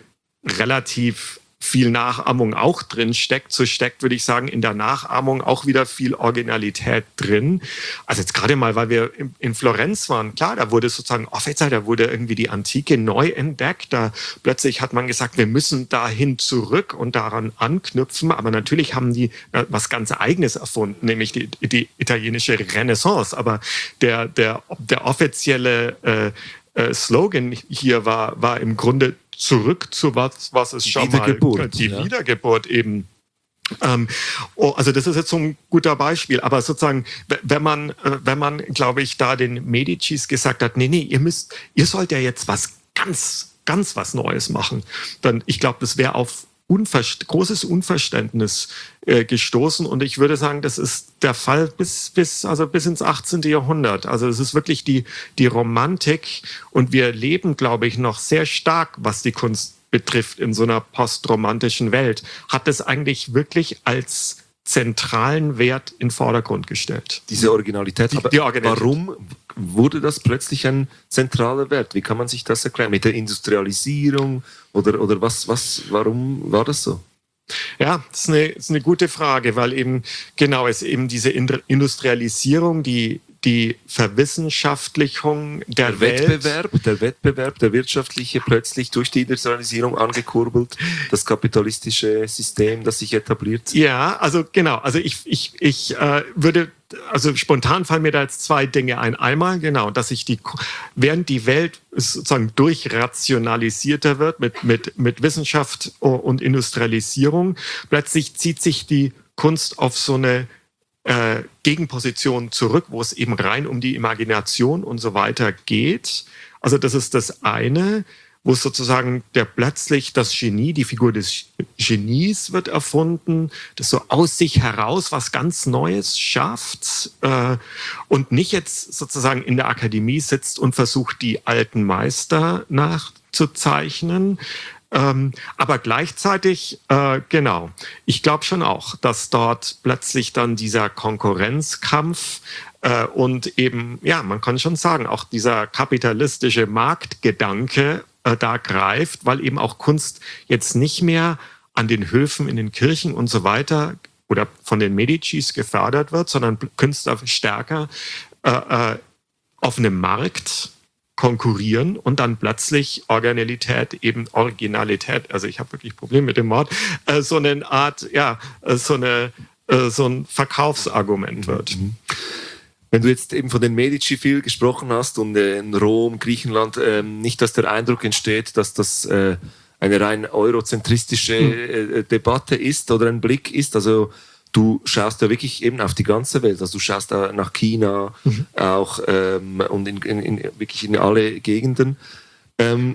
[SPEAKER 1] relativ viel Nachahmung auch drin steckt. So steckt, würde ich sagen, in der Nachahmung auch wieder viel Originalität drin. Also jetzt gerade mal, weil wir in Florenz waren, klar, da wurde sozusagen offiziell, da wurde irgendwie die Antike neu entdeckt. Da plötzlich hat man gesagt, wir müssen dahin zurück und daran anknüpfen. Aber natürlich haben die was ganz Eigenes erfunden, nämlich die, die italienische Renaissance. Aber der, der, der offizielle äh, äh, Slogan hier war, war im Grunde zurück zu was, was es schon mal, die ja. Wiedergeburt eben. Ähm, oh, also das ist jetzt so ein guter Beispiel, aber sozusagen, wenn man, wenn man, glaube ich, da den Medicis gesagt hat, nee, nee, ihr müsst, ihr sollt ja jetzt was ganz, ganz was Neues machen, dann, ich glaube, das wäre auf Unverst- großes Unverständnis äh, gestoßen und ich würde sagen, das ist der Fall bis, bis, also bis ins achtzehnten Jahrhundert. Also es ist wirklich die, die Romantik und wir leben, glaube ich, noch sehr stark, was die Kunst betrifft, in so einer postromantischen Welt. Hat es eigentlich wirklich als zentralen Wert in den Vordergrund gestellt.
[SPEAKER 3] Diese Originalität.
[SPEAKER 1] Die,
[SPEAKER 3] aber
[SPEAKER 1] die Originalität.
[SPEAKER 3] Warum wurde das plötzlich ein zentraler Wert? Wie kann man sich das erklären? Mit der Industrialisierung oder, oder was, was, warum war das so?
[SPEAKER 1] Ja, das ist eine, das ist eine gute Frage, weil eben genau es eben diese Industrialisierung, die die Verwissenschaftlichung der,
[SPEAKER 3] der
[SPEAKER 1] Welt.
[SPEAKER 3] Wettbewerb, der Wettbewerb, der wirtschaftliche, plötzlich durch die Industrialisierung angekurbelt, das kapitalistische System, das sich etabliert.
[SPEAKER 1] Ja, also genau, also ich, ich, ich äh, würde, also spontan fallen mir da jetzt zwei Dinge ein. Einmal, genau, dass sich die, während die Welt sozusagen durchrationalisierter wird mit, mit, mit Wissenschaft und Industrialisierung, plötzlich zieht sich die Kunst auf so eine Äh, Gegenposition zurück, wo es eben rein um die Imagination und so weiter geht. Also das ist das eine, wo es sozusagen der plötzlich das Genie, die Figur des Genies wird erfunden, das so aus sich heraus was ganz Neues schafft äh, und nicht jetzt sozusagen in der Akademie sitzt und versucht, die alten Meister nachzuzeichnen. Ähm, aber gleichzeitig, äh, genau, ich glaube schon auch, dass dort plötzlich dann dieser Konkurrenzkampf äh, und eben, ja, man kann schon sagen, auch dieser kapitalistische Marktgedanke äh, da greift, weil eben auch Kunst jetzt nicht mehr an den Höfen, in den Kirchen und so weiter oder von den Medicis gefördert wird, sondern Künstler stärker äh, äh, auf einem Markt konkurrieren und dann plötzlich Originalität, eben Originalität, also ich habe wirklich Probleme mit dem Wort, äh, so eine Art, ja, äh, so, eine, äh, so ein Verkaufsargument wird.
[SPEAKER 3] Mhm. Wenn du jetzt eben von den Medici viel gesprochen hast und äh, in Rom, Griechenland, äh, nicht, dass der Eindruck entsteht, dass das äh, eine rein eurozentristische äh, Debatte ist oder ein Blick ist. Also du schaust ja wirklich eben auf die ganze Welt. Also du schaust da nach China mhm. auch ähm, und in, in, in, wirklich in alle Gegenden. Ähm,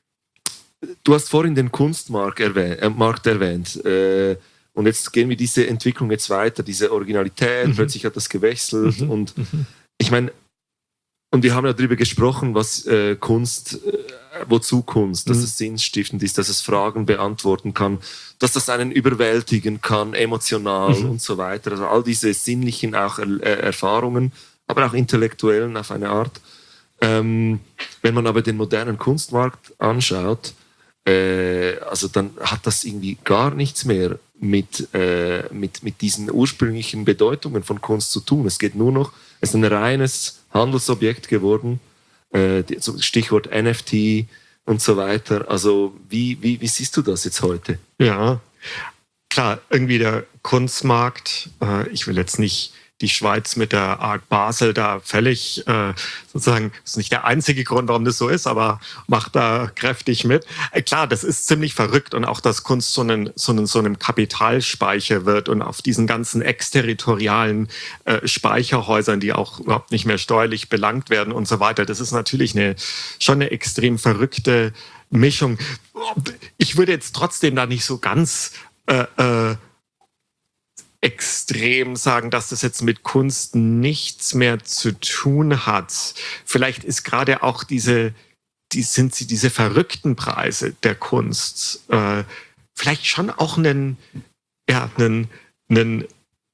[SPEAKER 3] du hast vorhin den Kunstmarkt erwähnt. Äh, Markt erwähnt äh, Und jetzt gehen wir diese Entwicklung jetzt weiter, diese Originalität, mhm. plötzlich hat das gewechselt. Mhm. Und mhm. ich meine, und wir haben ja darüber gesprochen, was äh, Kunst, äh, wozu Kunst, dass mhm. es sinnstiftend ist, dass es Fragen beantworten kann, dass das einen überwältigen kann, emotional mhm. und so weiter. Also all diese sinnlichen auch äh, Erfahrungen, aber auch intellektuellen auf eine Art. Ähm, wenn man aber den modernen Kunstmarkt anschaut, äh, also dann hat das irgendwie gar nichts mehr mit, äh, mit, mit diesen ursprünglichen Bedeutungen von Kunst zu tun. Es geht nur noch, es ist ein reines Handelsobjekt geworden, äh, Stichwort N F T und so weiter. Also wie, wie, wie siehst du das jetzt heute?
[SPEAKER 1] Ja, klar, irgendwie der Kunstmarkt, äh, ich will jetzt nicht die Schweiz mit der Art Basel da völlig, äh, sozusagen, das ist nicht der einzige Grund, warum das so ist, aber macht da kräftig mit. Äh, klar, das ist ziemlich verrückt und auch, dass Kunst so, einen, so, einen, so einem Kapitalspeicher wird und auf diesen ganzen exterritorialen äh, Speicherhäusern, die auch überhaupt nicht mehr steuerlich belangt werden und so weiter. Das ist natürlich eine, schon eine extrem verrückte Mischung. Ich würde jetzt trotzdem da nicht so ganz äh, äh, extrem sagen, dass das jetzt mit Kunst nichts mehr zu tun hat. Vielleicht ist gerade auch diese, die sind sie diese verrückten Preise der Kunst äh, vielleicht schon auch einen, ja, einen, einen,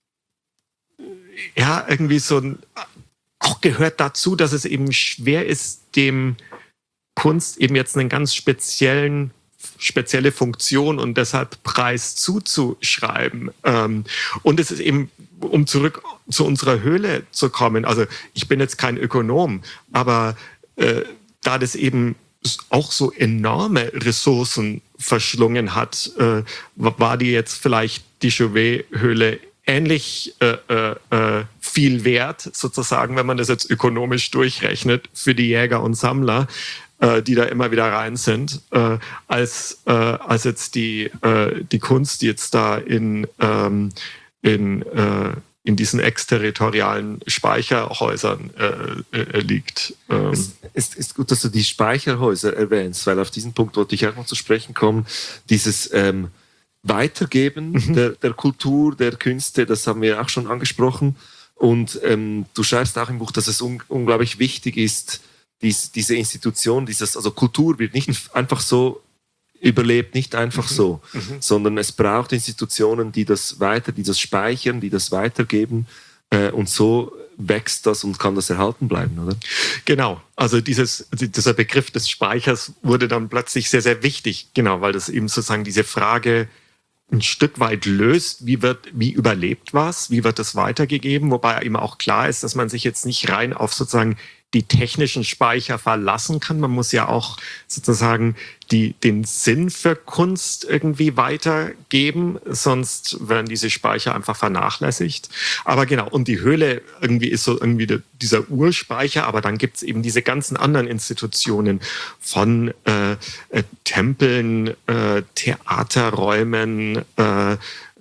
[SPEAKER 1] ja, irgendwie so ein, auch gehört dazu, dass es eben schwer ist, dem Kunst eben jetzt einen ganz speziellen spezielle Funktion und deshalb Preis zuzuschreiben. Ähm, und es ist eben, um zurück zu unserer Höhle zu kommen, also ich bin jetzt kein Ökonom, aber äh, da das eben auch so enorme Ressourcen verschlungen hat, äh, war die jetzt vielleicht die Chauvet-Höhle ähnlich äh, äh, viel wert, sozusagen, wenn man das jetzt ökonomisch durchrechnet, für die Jäger und Sammler, die da immer wieder rein sind, äh, als, äh, als jetzt die, äh, die Kunst, die jetzt da in, ähm, in, äh, in diesen exterritorialen Speicherhäusern äh, äh, liegt. Ähm.
[SPEAKER 3] Es ist, ist gut, dass du die Speicherhäuser erwähnst, weil auf diesen Punkt wollte ich auch noch zu sprechen kommen. Dieses ähm, Weitergeben mhm. der, der Kultur, der Künste, das haben wir auch schon angesprochen. Und ähm, du schreibst auch im Buch, dass es un- unglaublich wichtig ist, Dies, diese Institution, dieses, also Kultur wird nicht einfach so überlebt, nicht einfach so, mhm. sondern es braucht Institutionen, die das weiter, die das speichern, die das weitergeben äh, und so wächst das und kann das erhalten bleiben, oder?
[SPEAKER 1] Genau, also dieses, dieser Begriff des Speichers wurde dann plötzlich sehr, sehr wichtig, genau, weil das eben sozusagen diese Frage ein Stück weit löst, wie wird, wie überlebt was, wie wird das weitergegeben, wobei eben auch klar ist, dass man sich jetzt nicht rein auf sozusagen die technischen Speicher verlassen kann. Man muss ja auch sozusagen die, den Sinn für Kunst irgendwie weitergeben, sonst werden diese Speicher einfach vernachlässigt. Aber genau, und die Höhle irgendwie ist so irgendwie de, dieser Urspeicher, aber dann gibt's eben diese ganzen anderen Institutionen von äh, äh, Tempeln, äh, Theaterräumen, äh,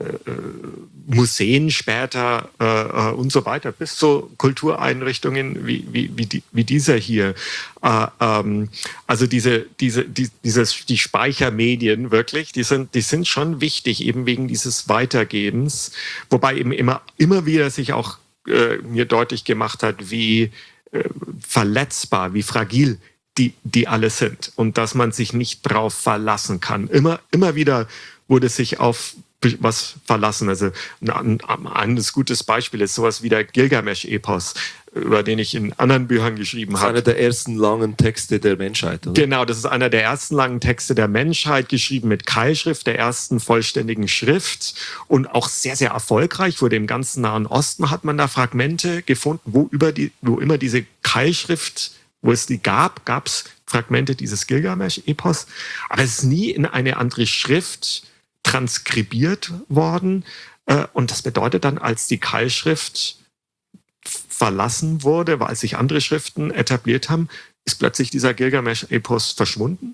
[SPEAKER 1] Museen später äh, und so weiter, bis zu Kultureinrichtungen wie, wie, wie, die, wie dieser hier. Äh, ähm, also diese, diese, die, dieses, die Speichermedien wirklich, die sind, die sind schon wichtig, eben wegen dieses Weitergebens, wobei eben immer, immer wieder sich auch äh, mir deutlich gemacht hat, wie äh, verletzbar, wie fragil die, die alle sind und dass man sich nicht drauf verlassen kann. Immer, immer wieder wurde sich auf was verlassen. Also ein, ein gutes Beispiel ist sowas wie der Gilgamesch-Epos, über den ich in anderen Büchern geschrieben habe.
[SPEAKER 3] Das ist einer der ersten langen Texte der Menschheit, oder?
[SPEAKER 1] Genau, das ist einer der ersten langen Texte der Menschheit, geschrieben mit Keilschrift, der ersten vollständigen Schrift und auch sehr, sehr erfolgreich. Wurde im ganzen Nahen Osten hat man da Fragmente gefunden, wo, über die, wo immer diese Keilschrift, wo es die gab, gab es Fragmente dieses Gilgamesch-Epos. Aber es ist nie in eine andere Schrift transkribiert worden. Und das bedeutet dann, als die Keilschrift verlassen wurde, weil sich andere Schriften etabliert haben, ist plötzlich dieser Gilgamesch-Epos verschwunden.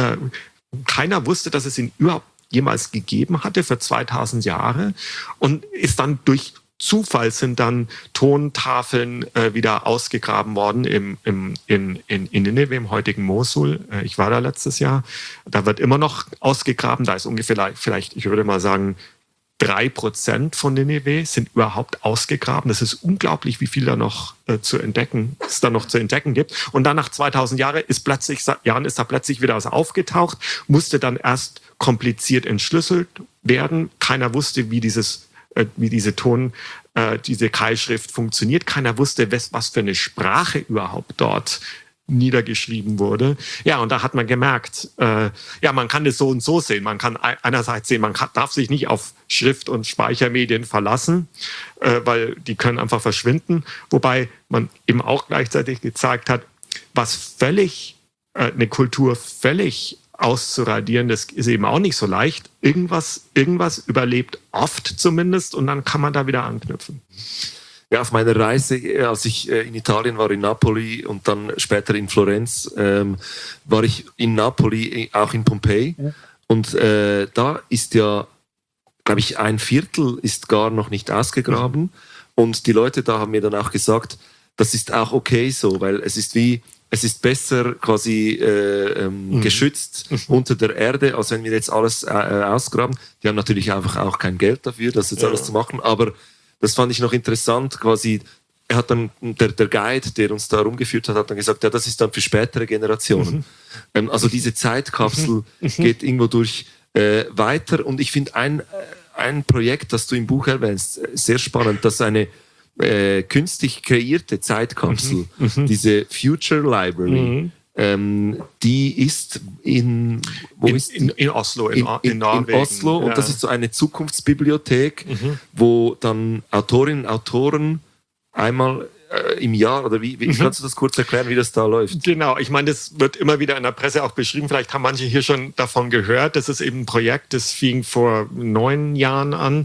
[SPEAKER 1] Keiner wusste, dass es ihn überhaupt jemals gegeben hatte für zweitausend Jahre und ist dann durch Zufall sind dann Tontafeln äh, wieder ausgegraben worden im, im, in, in, in Nineveh, im heutigen Mosul. Äh, ich war da letztes Jahr. Da wird immer noch ausgegraben. Da ist ungefähr, vielleicht, ich würde mal sagen, drei Prozent von Nineveh sind überhaupt ausgegraben. Das ist unglaublich, wie viel da noch äh, zu entdecken, es da noch zu entdecken gibt. Und dann nach zweitausend Jahren ist plötzlich, Jahren ist da plötzlich wieder was aufgetaucht, musste dann erst kompliziert entschlüsselt werden. Keiner wusste, wie dieses wie diese Ton, äh, diese Keilschrift funktioniert. Keiner wusste, was, was für eine Sprache überhaupt dort niedergeschrieben wurde. Ja, und da hat man gemerkt, äh, ja, man kann das so und so sehen. Man kann einerseits sehen, man kann, darf sich nicht auf Schrift- und Speichermedien verlassen, äh, weil die können einfach verschwinden. Wobei man eben auch gleichzeitig gezeigt hat, was völlig, äh, eine Kultur völlig auszuradieren, das ist eben auch nicht so leicht. Irgendwas, irgendwas überlebt oft zumindest und dann kann man da wieder anknüpfen.
[SPEAKER 3] Ja, auf meiner Reise, als ich in Italien war, in Napoli und dann später in Florenz, ähm, war ich in Napoli, auch in Pompeji. Ja. Und äh, da ist ja, glaube ich, ein Viertel ist gar noch nicht ausgegraben. Mhm. Und die Leute da haben mir dann auch gesagt, das ist auch okay so, weil es ist wie, es ist besser quasi äh, ähm, mhm. geschützt mhm. unter der Erde, als wenn wir jetzt alles äh, ausgraben. Die haben natürlich einfach auch kein Geld dafür, das jetzt ja. alles zu machen, aber das fand ich noch interessant, quasi, er hat dann, der, der Guide, der uns da rumgeführt hat, hat dann gesagt, ja, das ist dann für spätere Generationen. Mhm. Ähm, also diese Zeitkapsel mhm. geht irgendwo durch äh, weiter und ich finde ein, ein Projekt, das du im Buch erwähnst, sehr spannend, das ist eine Äh, künstlich kreierte Zeitkapsel, mhm. diese Future Library, mhm. ähm, die ist in, wo
[SPEAKER 1] in,
[SPEAKER 3] ist die?
[SPEAKER 1] in, in Oslo, in, in, in Norwegen.
[SPEAKER 3] In Oslo, ja. Und das ist so eine Zukunftsbibliothek, mhm. wo dann Autorinnen und Autoren einmal äh, im Jahr, oder wie, wie mhm. kannst du das kurz erklären, wie das da läuft?
[SPEAKER 1] Genau, ich meine, das wird immer wieder in der Presse auch beschrieben, vielleicht haben manche hier schon davon gehört, das ist eben ein Projekt, das fing vor neun Jahren an,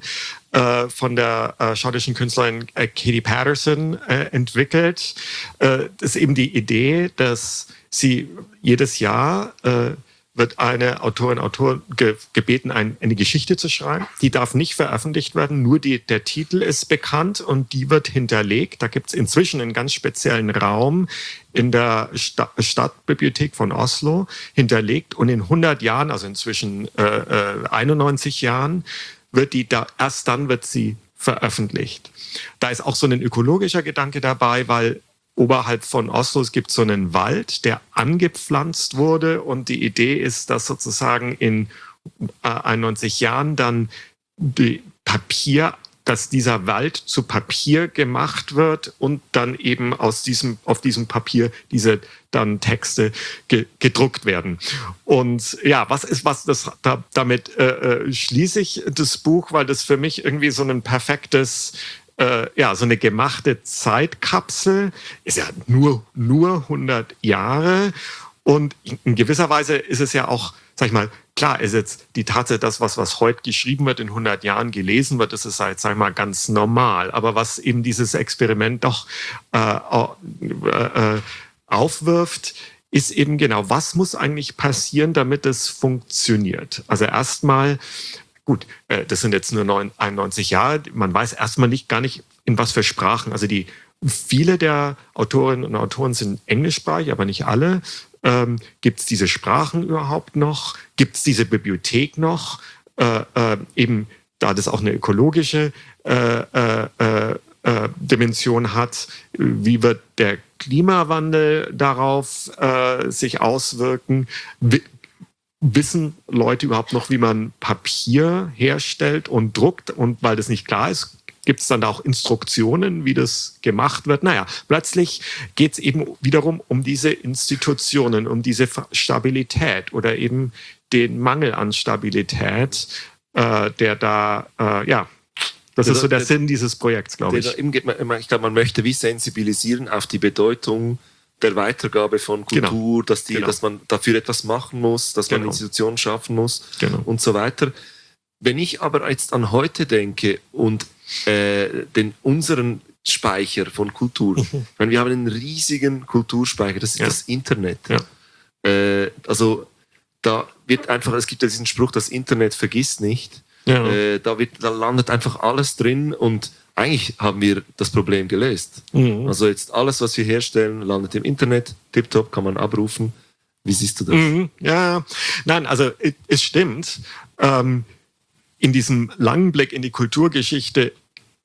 [SPEAKER 1] von der äh, schottischen Künstlerin äh, Katie Patterson äh, entwickelt. Äh, das ist eben die Idee, dass sie jedes Jahr äh, wird eine Autorin, Autor ge gebeten, ein, eine Geschichte zu schreiben. Die darf nicht veröffentlicht werden, nur die, der Titel ist bekannt und die wird hinterlegt. Da gibt es inzwischen einen ganz speziellen Raum in der Sta Stadtbibliothek von Oslo hinterlegt und in hundert Jahren, also inzwischen äh, äh, einundneunzig Jahren, wird die da, erst dann wird sie veröffentlicht. Da ist auch so ein ökologischer Gedanke dabei, weil oberhalb von Oslo es gibt so einen Wald, der angepflanzt wurde und die Idee ist, dass sozusagen in äh, einundneunzig Jahren dann die Papier, dass dieser Wald zu Papier gemacht wird und dann eben aus diesem, auf diesem Papier diese dann Texte ge gedruckt werden. Und ja, was ist was das da, damit äh, schließe ich das Buch, weil das für mich irgendwie so ein perfektes äh, ja, so eine gemachte Zeitkapsel ist ja nur nur hundert Jahre und in gewisser Weise ist es ja auch, sag ich mal, klar ist jetzt die Tatsache, dass was, was heute geschrieben wird, in hundert Jahren gelesen wird, das ist halt, sag ich mal, ganz normal. Aber was eben dieses Experiment doch äh, äh, aufwirft, ist eben genau, was muss eigentlich passieren, damit es funktioniert? Also erstmal, gut, äh, das sind jetzt nur einundneunzig Jahre, man weiß erstmal nicht gar nicht, in was für Sprachen. Also die viele der Autorinnen und Autoren sind englischsprachig, aber nicht alle. Ähm, gibt es diese Sprachen überhaupt noch? Gibt es diese Bibliothek noch? Äh, äh, eben, da das auch eine ökologische äh, äh, äh, Dimension hat, wie wird der Klimawandel darauf äh, sich auswirken? Wie, wissen Leute überhaupt noch, wie man Papier herstellt und druckt? Und weil das nicht klar ist, gibt es dann da auch Instruktionen, wie das gemacht wird? Naja, plötzlich geht es eben wiederum um diese Institutionen, um diese Stabilität oder eben den Mangel an Stabilität, äh, der da, äh, ja, das der, ist so der, der Sinn dieses Projekts, glaube ich.
[SPEAKER 3] Eben, ich glaube, man möchte wie sensibilisieren auf die Bedeutung der Weitergabe von Kultur, genau. dass, die, genau. dass man dafür etwas machen muss, dass genau. man Institutionen schaffen muss genau. und so weiter. Wenn ich aber jetzt an heute denke und äh, den unseren Speicher von Kultur, mhm. meine, wir haben einen riesigen Kulturspeicher, das ist ja. das Internet. Ja. Äh, also da wird einfach, es gibt ja diesen Spruch, das Internet vergisst nicht. Ja. Äh, da, wird, da landet einfach alles drin und eigentlich haben wir das Problem gelöst. Mhm. Also jetzt alles, was wir herstellen, landet im Internet, tipptopp, kann man abrufen. Wie siehst du das?
[SPEAKER 1] Mhm. Ja, nein, also es stimmt. Ähm, in diesem langen Blick in die Kulturgeschichte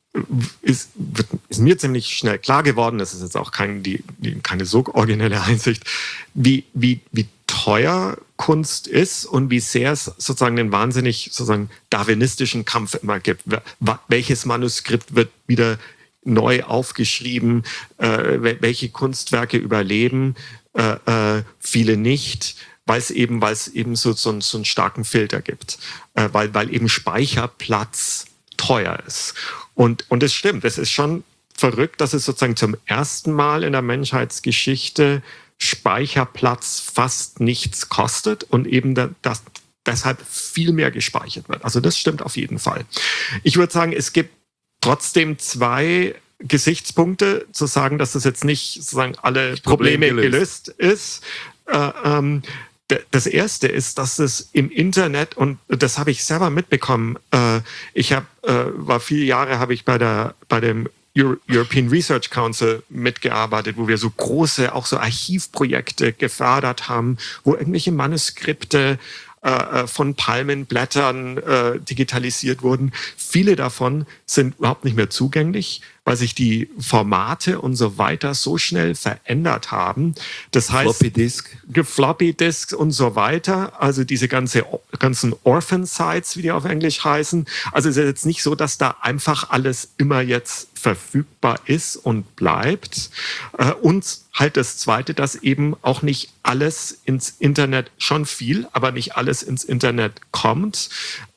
[SPEAKER 1] ist, ist mir ziemlich schnell klar geworden, das ist jetzt auch kein, die, keine so originelle Einsicht, wie, wie, wie teuer Kunst ist und wie sehr es sozusagen den wahnsinnig sozusagen darwinistischen Kampf immer gibt. Welches Manuskript wird wieder neu aufgeschrieben, äh, welche Kunstwerke überleben, äh, äh, viele nicht, weil es eben, weil es eben so, so, so einen starken Filter gibt, äh, weil, weil eben Speicherplatz teuer ist. Und, und es stimmt, es ist schon verrückt, dass es sozusagen zum ersten Mal in der Menschheitsgeschichte Speicherplatz fast nichts kostet und eben da, das, deshalb viel mehr gespeichert wird. Also das stimmt auf jeden Fall. Ich würde sagen, es gibt trotzdem zwei Gesichtspunkte, zu sagen, dass das jetzt nicht sozusagen alle Probleme gelöst, gelöst ist. Äh, ähm, Das erste ist, dass es im Internet, und das habe ich selber mitbekommen, äh, ich hab, äh, war viele Jahre, habe ich bei der bei dem Euro- European Research Council mitgearbeitet, wo wir so große, auch so Archivprojekte gefördert haben, wo irgendwelche Manuskripte äh, von Palmenblättern äh, digitalisiert wurden. Viele davon sind überhaupt nicht mehr zugänglich, weil sich die Formate und so weiter so schnell verändert haben. Das heißt,
[SPEAKER 3] Floppy Disk.
[SPEAKER 1] Floppy Disks und so weiter, also diese ganze, ganzen Orphan Sites, wie die auf Englisch heißen. Also es ist jetzt nicht so, dass da einfach alles immer jetzt verfügbar ist und bleibt. Und halt das Zweite, dass eben auch nicht alles ins Internet, schon viel, aber nicht alles ins Internet kommt.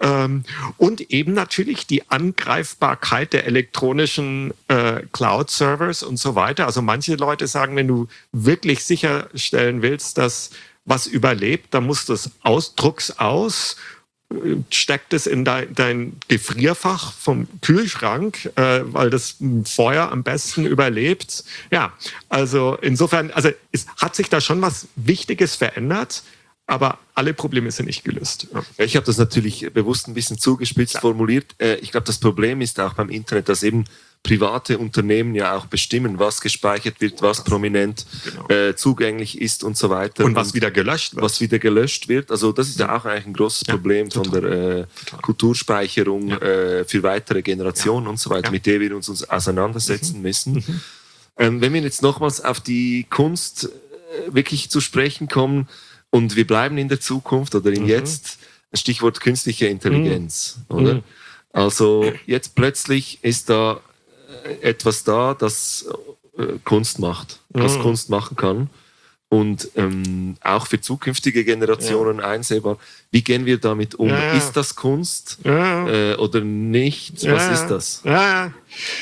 [SPEAKER 1] Und eben natürlich die Angreifbarkeit der elektronischen äh, Cloud-Servers und so weiter. Also manche Leute sagen, wenn du wirklich sicherstellen willst, dass was überlebt, dann musst du es ausdruck's aus, steckt es in dein, dein Gefrierfach vom Kühlschrank, äh, weil das Feuer am besten überlebt. Ja, also insofern, also es hat sich da schon was Wichtiges verändert, aber alle Probleme sind nicht gelöst. Ja.
[SPEAKER 3] Ich habe das natürlich bewusst ein bisschen zugespitzt ja. formuliert. Ich glaube, das Problem ist auch beim Internet, dass eben private Unternehmen ja auch bestimmen, was gespeichert wird, was prominent genau. äh, zugänglich ist und so weiter.
[SPEAKER 1] Und was und wieder gelöscht wird.
[SPEAKER 3] Was wieder gelöscht wird. Also das ist ja auch eigentlich ein großes ja, Problem total. von der äh, Kulturspeicherung ja. äh, für weitere Generationen ja. und so weiter, ja. mit der wir uns, uns auseinandersetzen mhm. müssen. Mhm. Ähm, wenn wir jetzt nochmals auf die Kunst äh, wirklich zu sprechen kommen und wir bleiben in der Zukunft oder in mhm. jetzt, Stichwort künstliche Intelligenz, mhm. oder? Mhm. Also jetzt plötzlich ist da etwas da, das äh, Kunst macht, das mhm. Kunst machen kann und ähm, auch für zukünftige Generationen ja. einsehbar. Wie gehen wir damit um? Ja. Ist das Kunst ja. äh, oder nicht?
[SPEAKER 1] Ja.
[SPEAKER 3] Was ist das?
[SPEAKER 1] Ja.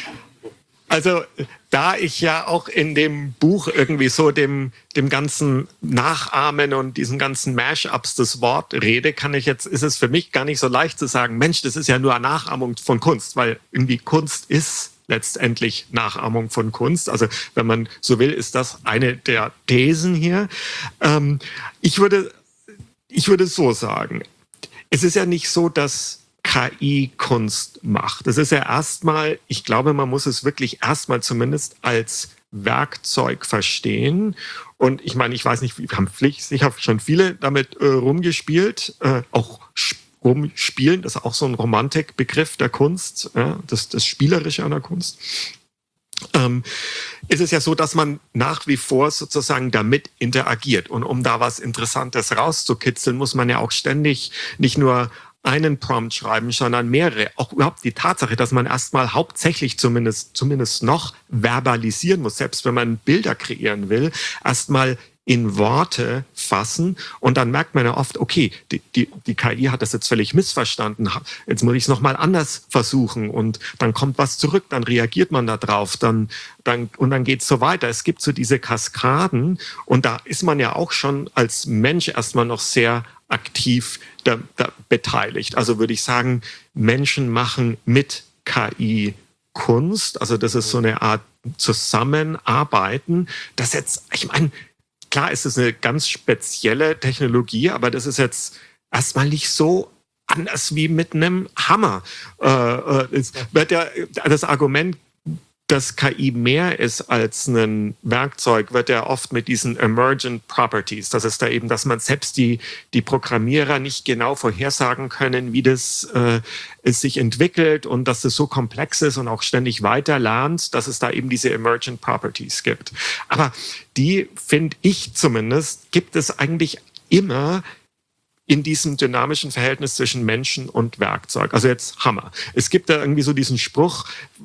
[SPEAKER 1] Also da ich ja auch in dem Buch irgendwie so dem, dem ganzen Nachahmen und diesen ganzen Mashups das Wort rede, kann ich jetzt, ist es für mich gar nicht so leicht zu sagen, Mensch, das ist ja nur eine Nachahmung von Kunst, weil irgendwie Kunst ist letztendlich Nachahmung von Kunst. Also wenn man so will, ist das eine der Thesen hier. Ähm, ich würde, ich würde so sagen, es ist ja nicht so, dass K I Kunst macht. Das ist ja erstmal, ich glaube, man muss es wirklich erstmal zumindest als Werkzeug verstehen. Und ich meine, ich weiß nicht, wir haben sicher schon viele damit äh, rumgespielt, äh, auch rumspielen, das ist auch so ein Romantikbegriff der Kunst, ja, das, das Spielerische an der Kunst. ähm, ist es ja so, dass man nach wie vor sozusagen damit interagiert. Und um da was Interessantes rauszukitzeln, muss man ja auch ständig nicht nur einen Prompt schreiben, sondern mehrere. Auch überhaupt die Tatsache, dass man erstmal hauptsächlich zumindest, zumindest noch verbalisieren muss, selbst wenn man Bilder kreieren will, erstmal in Worte fassen, und dann merkt man ja oft, okay, die, die, die K I hat das jetzt völlig missverstanden, jetzt muss ich es nochmal anders versuchen, und dann kommt was zurück, dann reagiert man da drauf, dann, dann, und dann geht's so weiter. Es gibt so diese Kaskaden, und da ist man ja auch schon als Mensch erstmal noch sehr aktiv da, da beteiligt. Also würde ich sagen, Menschen machen mit K I Kunst, also das ist so eine Art Zusammenarbeiten, das jetzt, ich meine, klar ist es eine ganz spezielle Technologie, aber das ist jetzt erstmal nicht so anders wie mit einem Hammer. Äh, es wird ja, das Argument, dass K I mehr ist als ein Werkzeug, wird ja oft mit diesen Emergent Properties, das ist da eben, dass man selbst die, die Programmierer nicht genau vorhersagen können, wie das äh, es sich entwickelt, und dass es so komplex ist und auch ständig weiter lernt, dass es da eben diese Emergent Properties gibt. Aber die, finde ich zumindest, gibt es eigentlich immer in diesem dynamischen Verhältnis zwischen Menschen und Werkzeug. Also jetzt Hammer. Es gibt da irgendwie so diesen Spruch,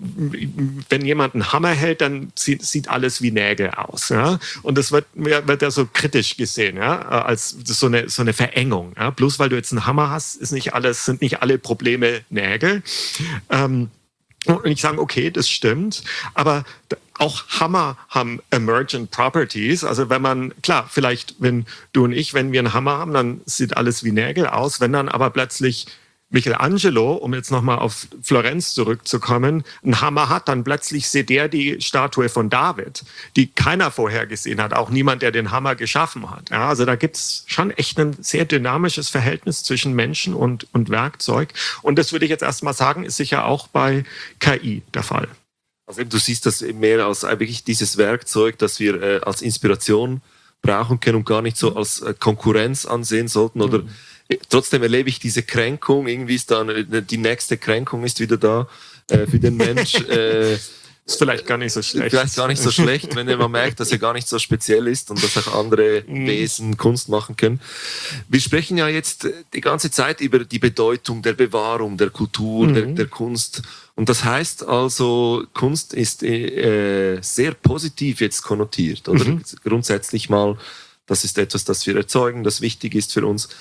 [SPEAKER 1] wenn jemand einen Hammer hält, dann sieht, sieht alles wie Nägel aus. Ja? Und das wird, wird ja so kritisch gesehen, ja? Als so eine, so eine Verengung. Ja? Bloß weil du jetzt einen Hammer hast, ist nicht alles, sind nicht alle Probleme Nägel. Ähm, Und ich sage, okay, das stimmt, aber auch Hammer haben Emergent Properties. Also wenn man, klar, vielleicht, wenn du und ich, wenn wir einen Hammer haben, dann sieht alles wie Nägel aus. Wenn dann aber plötzlich Michelangelo, um jetzt nochmal auf Florenz zurückzukommen, einen Hammer hat, dann plötzlich sieht der die Statue von David, die keiner vorher gesehen hat, auch niemand, der den Hammer geschaffen hat. Ja, also da gibt's schon echt ein sehr dynamisches Verhältnis zwischen Menschen und, und Werkzeug. Und das würde ich jetzt erstmal sagen, ist sicher auch bei K I der Fall.
[SPEAKER 3] Also du siehst das mehr als wirklich dieses Werkzeug, das wir äh, als Inspiration brauchen können und gar nicht so als äh, Konkurrenz ansehen sollten. Oder mhm. Trotzdem erlebe ich diese Kränkung, irgendwie ist dann äh, die nächste Kränkung ist wieder da äh, für den Mensch. Äh,
[SPEAKER 1] ist vielleicht gar nicht so schlecht.
[SPEAKER 3] Vielleicht gar nicht so schlecht, wenn man merkt, dass er gar nicht so speziell ist und dass auch andere Wesen Kunst machen können. Wir sprechen ja jetzt die ganze Zeit über die Bedeutung der Bewahrung der Kultur, mhm. der, der Kunst. Und das heißt also, Kunst ist äh, sehr positiv jetzt konnotiert, oder? Mhm. Grundsätzlich mal, das ist etwas, das wir erzeugen, das wichtig ist für uns.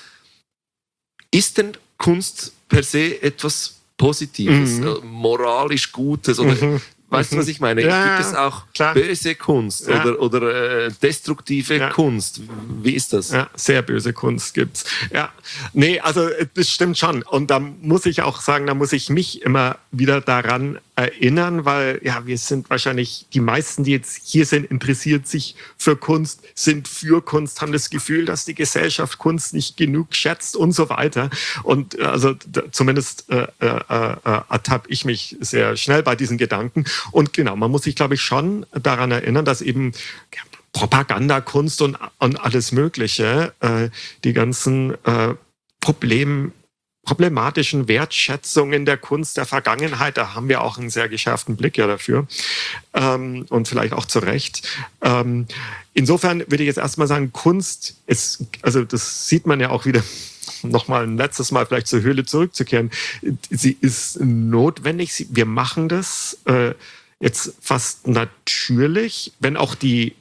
[SPEAKER 3] Ist denn Kunst per se etwas Positives, mhm. moralisch Gutes, oder mhm. weißt du, was ich meine?
[SPEAKER 1] Ja,
[SPEAKER 3] gibt es auch
[SPEAKER 1] klar.
[SPEAKER 3] böse Kunst
[SPEAKER 1] ja.
[SPEAKER 3] oder, oder äh, destruktive ja. Kunst? Wie ist das?
[SPEAKER 1] Ja, sehr böse Kunst gibt's. Ja, nee, also das stimmt schon. Und da muss ich auch sagen, da muss ich mich immer wieder daran erinnern, weil ja, wir sind wahrscheinlich, die meisten, die jetzt hier sind, interessiert sich für Kunst, sind für Kunst, haben das Gefühl, dass die Gesellschaft Kunst nicht genug schätzt und so weiter. Und also da, zumindest äh, äh, äh, ertappe ich mich sehr schnell bei diesen Gedanken. Und genau, man muss sich, glaube ich, schon daran erinnern, dass eben ja, Propagandakunst und, und alles Mögliche, äh, die ganzen äh, Problem, problematischen Wertschätzungen der Kunst der Vergangenheit, da haben wir auch einen sehr geschärften Blick ja dafür ähm, und vielleicht auch zu Recht. Ähm, insofern würde ich jetzt erstmal sagen, Kunst ist, also das sieht man ja auch wieder, nochmal ein letztes Mal vielleicht zur Höhle zurückzukehren, sie ist notwendig, wir machen das äh, jetzt fast natürlich, wenn auch die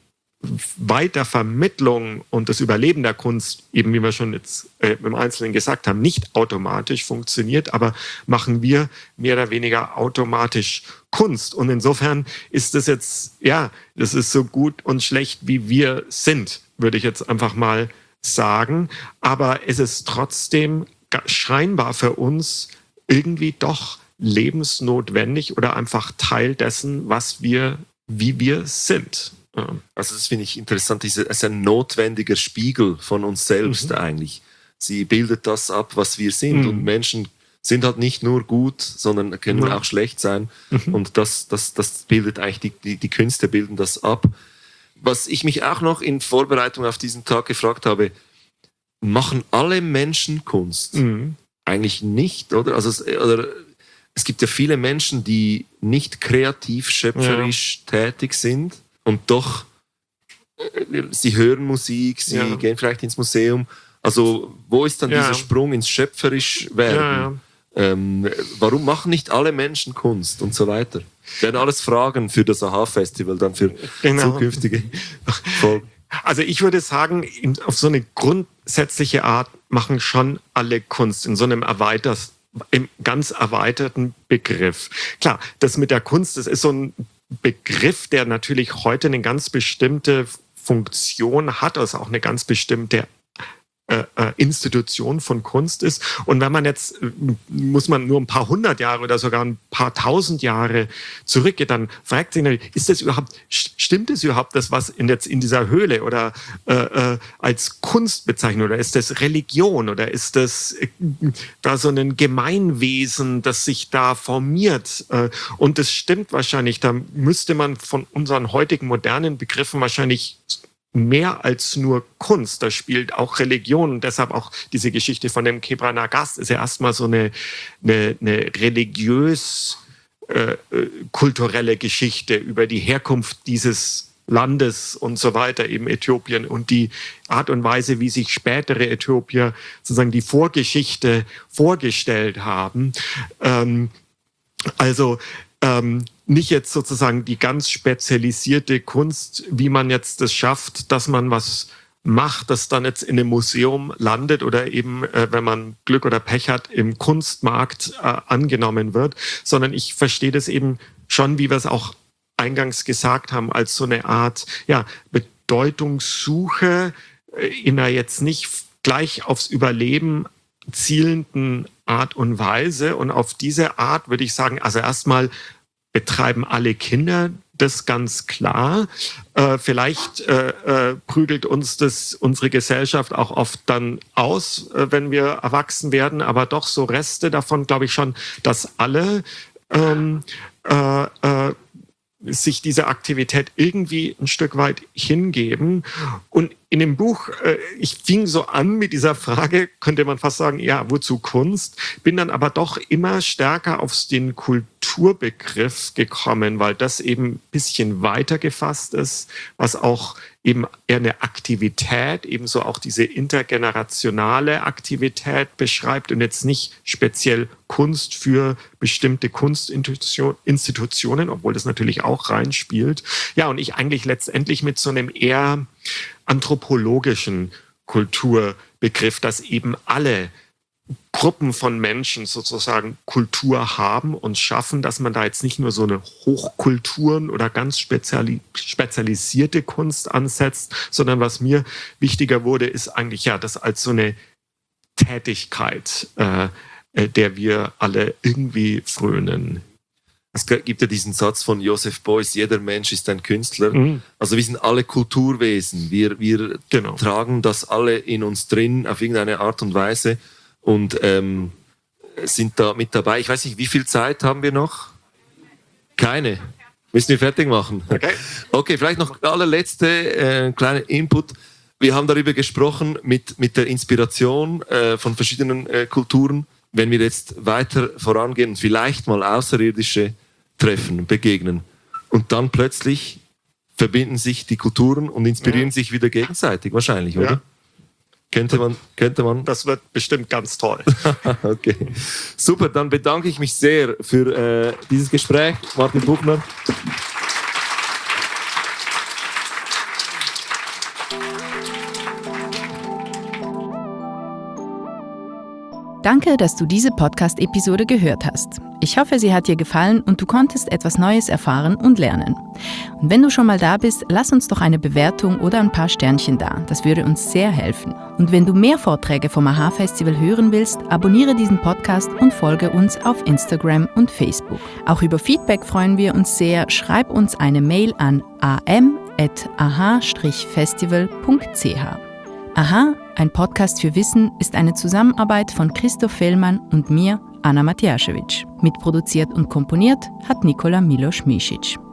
[SPEAKER 1] Weitervermittlung und das Überleben der Kunst, eben wie wir schon jetzt äh, im Einzelnen gesagt haben, nicht automatisch funktioniert, aber machen wir mehr oder weniger automatisch Kunst. Und insofern ist das jetzt, ja, das ist so gut und schlecht, wie wir sind, würde ich jetzt einfach mal sagen. Aber es ist trotzdem scheinbar für uns irgendwie doch lebensnotwendig oder einfach Teil dessen, was wir, wie wir sind.
[SPEAKER 3] Also das finde ich interessant, es ist ein notwendiger Spiegel von uns selbst mhm. eigentlich. Sie bildet das ab, was wir sind mhm. und Menschen sind halt nicht nur gut, sondern können mhm. auch schlecht sein mhm. und das, das, das bildet eigentlich, die, die, die Künste bilden das ab. Was ich mich auch noch in Vorbereitung auf diesen Tag gefragt habe, machen alle Menschen Kunst? Mhm. Eigentlich nicht, oder? Also, oder es gibt ja viele Menschen, die nicht kreativ, schöpferisch ja. tätig sind und doch, äh, sie hören Musik, sie ja. gehen vielleicht ins Museum. Also wo ist dann ja. dieser Sprung ins schöpferisch werden? Ja, ja. Ähm, warum machen nicht alle Menschen Kunst und so weiter? Das wären alles Fragen für das A-ha-Festival, dann für genau. zukünftige Folgen.
[SPEAKER 1] Also ich würde sagen, in, auf so eine grundsätzliche Art machen schon alle Kunst in so einem erweitert, im ganz erweiterten Begriff. Klar, das mit der Kunst, das ist so ein Begriff, der natürlich heute eine ganz bestimmte Funktion hat, also auch eine ganz bestimmte Institution von Kunst ist. Und wenn man jetzt, muss man nur ein paar hundert Jahre oder sogar ein paar tausend Jahre zurückgeht, dann fragt sich natürlich, ist das überhaupt, stimmt es überhaupt, das, was in, jetzt in dieser Höhle oder äh, als Kunst bezeichnet, oder ist das Religion oder ist das äh, da so ein Gemeinwesen, das sich da formiert? Äh, und das stimmt wahrscheinlich, da müsste man von unseren heutigen modernen Begriffen wahrscheinlich mehr als nur Kunst, da spielt auch Religion und deshalb auch diese Geschichte von dem Kebra Nagast ist ja erstmal so eine, eine, eine religiös äh, kulturelle Geschichte über die Herkunft dieses Landes und so weiter, eben Äthiopien und die Art und Weise, wie sich spätere Äthiopier sozusagen die Vorgeschichte vorgestellt haben. Ähm, also ähm, nicht jetzt sozusagen die ganz spezialisierte Kunst, wie man jetzt das schafft, dass man was macht, das dann jetzt in einem Museum landet oder eben, äh, wenn man Glück oder Pech hat, im Kunstmarkt äh, angenommen wird, sondern ich verstehe das eben schon, wie wir es auch eingangs gesagt haben, als so eine Art ja, Bedeutungssuche äh, in einer jetzt nicht gleich aufs Überleben zielenden Art und Weise. Und auf diese Art würde ich sagen, also erstmal betreiben alle Kinder das ganz klar. Äh, vielleicht äh, äh, prügelt uns das unsere Gesellschaft auch oft dann aus, äh, wenn wir erwachsen werden, aber doch so Reste davon, glaube ich schon, dass alle ähm, äh, äh, sich dieser Aktivität irgendwie ein Stück weit hingeben. Und in dem Buch, äh, ich fing so an mit dieser Frage, könnte man fast sagen, ja, wozu Kunst? Bin dann aber doch immer stärker auf den Kulturbegriff gekommen, weil das eben ein bisschen weiter gefasst ist, was auch eben eher eine Aktivität, ebenso auch diese intergenerationale Aktivität beschreibt und jetzt nicht speziell Kunst für bestimmte Kunstinstitutionen, obwohl das natürlich auch reinspielt. Ja, und ich eigentlich letztendlich mit so einem eher anthropologischen Kulturbegriff, dass eben alle Gruppen von Menschen sozusagen Kultur haben und schaffen, dass man da jetzt nicht nur so eine Hochkulturen oder ganz speziali- spezialisierte Kunst ansetzt, sondern was mir wichtiger wurde, ist eigentlich ja das als so eine Tätigkeit, äh, der wir alle irgendwie frönen.
[SPEAKER 3] Es gibt ja diesen Satz von Joseph Beuys, jeder Mensch ist ein Künstler. Mhm. Also wir sind alle Kulturwesen. Wir, wir genau. tragen das alle in uns drin auf irgendeine Art und Weise und ähm, sind da mit dabei. Ich weiß nicht, wie viel Zeit haben wir noch? Keine. Müssen wir fertig machen? Okay, okay, vielleicht noch allerletzte äh, kleine Input. Wir haben darüber gesprochen mit, mit der Inspiration äh, von verschiedenen äh, Kulturen. Wenn wir jetzt weiter vorangehen und vielleicht mal Außerirdische treffen, begegnen und dann plötzlich verbinden sich die Kulturen und inspirieren ja. sich wieder gegenseitig, wahrscheinlich, oder? Ja. Könnte man, könnte man.
[SPEAKER 1] Das wird bestimmt ganz toll.
[SPEAKER 3] Okay, super. Dann bedanke ich mich sehr für äh, dieses Gespräch, Martin Buchner.
[SPEAKER 2] Danke, dass du diese Podcast-Episode gehört hast. Ich hoffe, sie hat dir gefallen und du konntest etwas Neues erfahren und lernen. Und wenn du schon mal da bist, lass uns doch eine Bewertung oder ein paar Sternchen da. Das würde uns sehr helfen. Und wenn du mehr Vorträge vom A-ha-Festival hören willst, abonniere diesen Podcast und folge uns auf Instagram und Facebook. Auch über Feedback freuen wir uns sehr. Schreib uns eine Mail an a m at a h festival punkt c h. A-ha, ein Podcast für Wissen, ist eine Zusammenarbeit von Christoph Fellmann und mir, Anna Matjaschewitsch. Mitproduziert und komponiert hat Nikola Milos-Misic.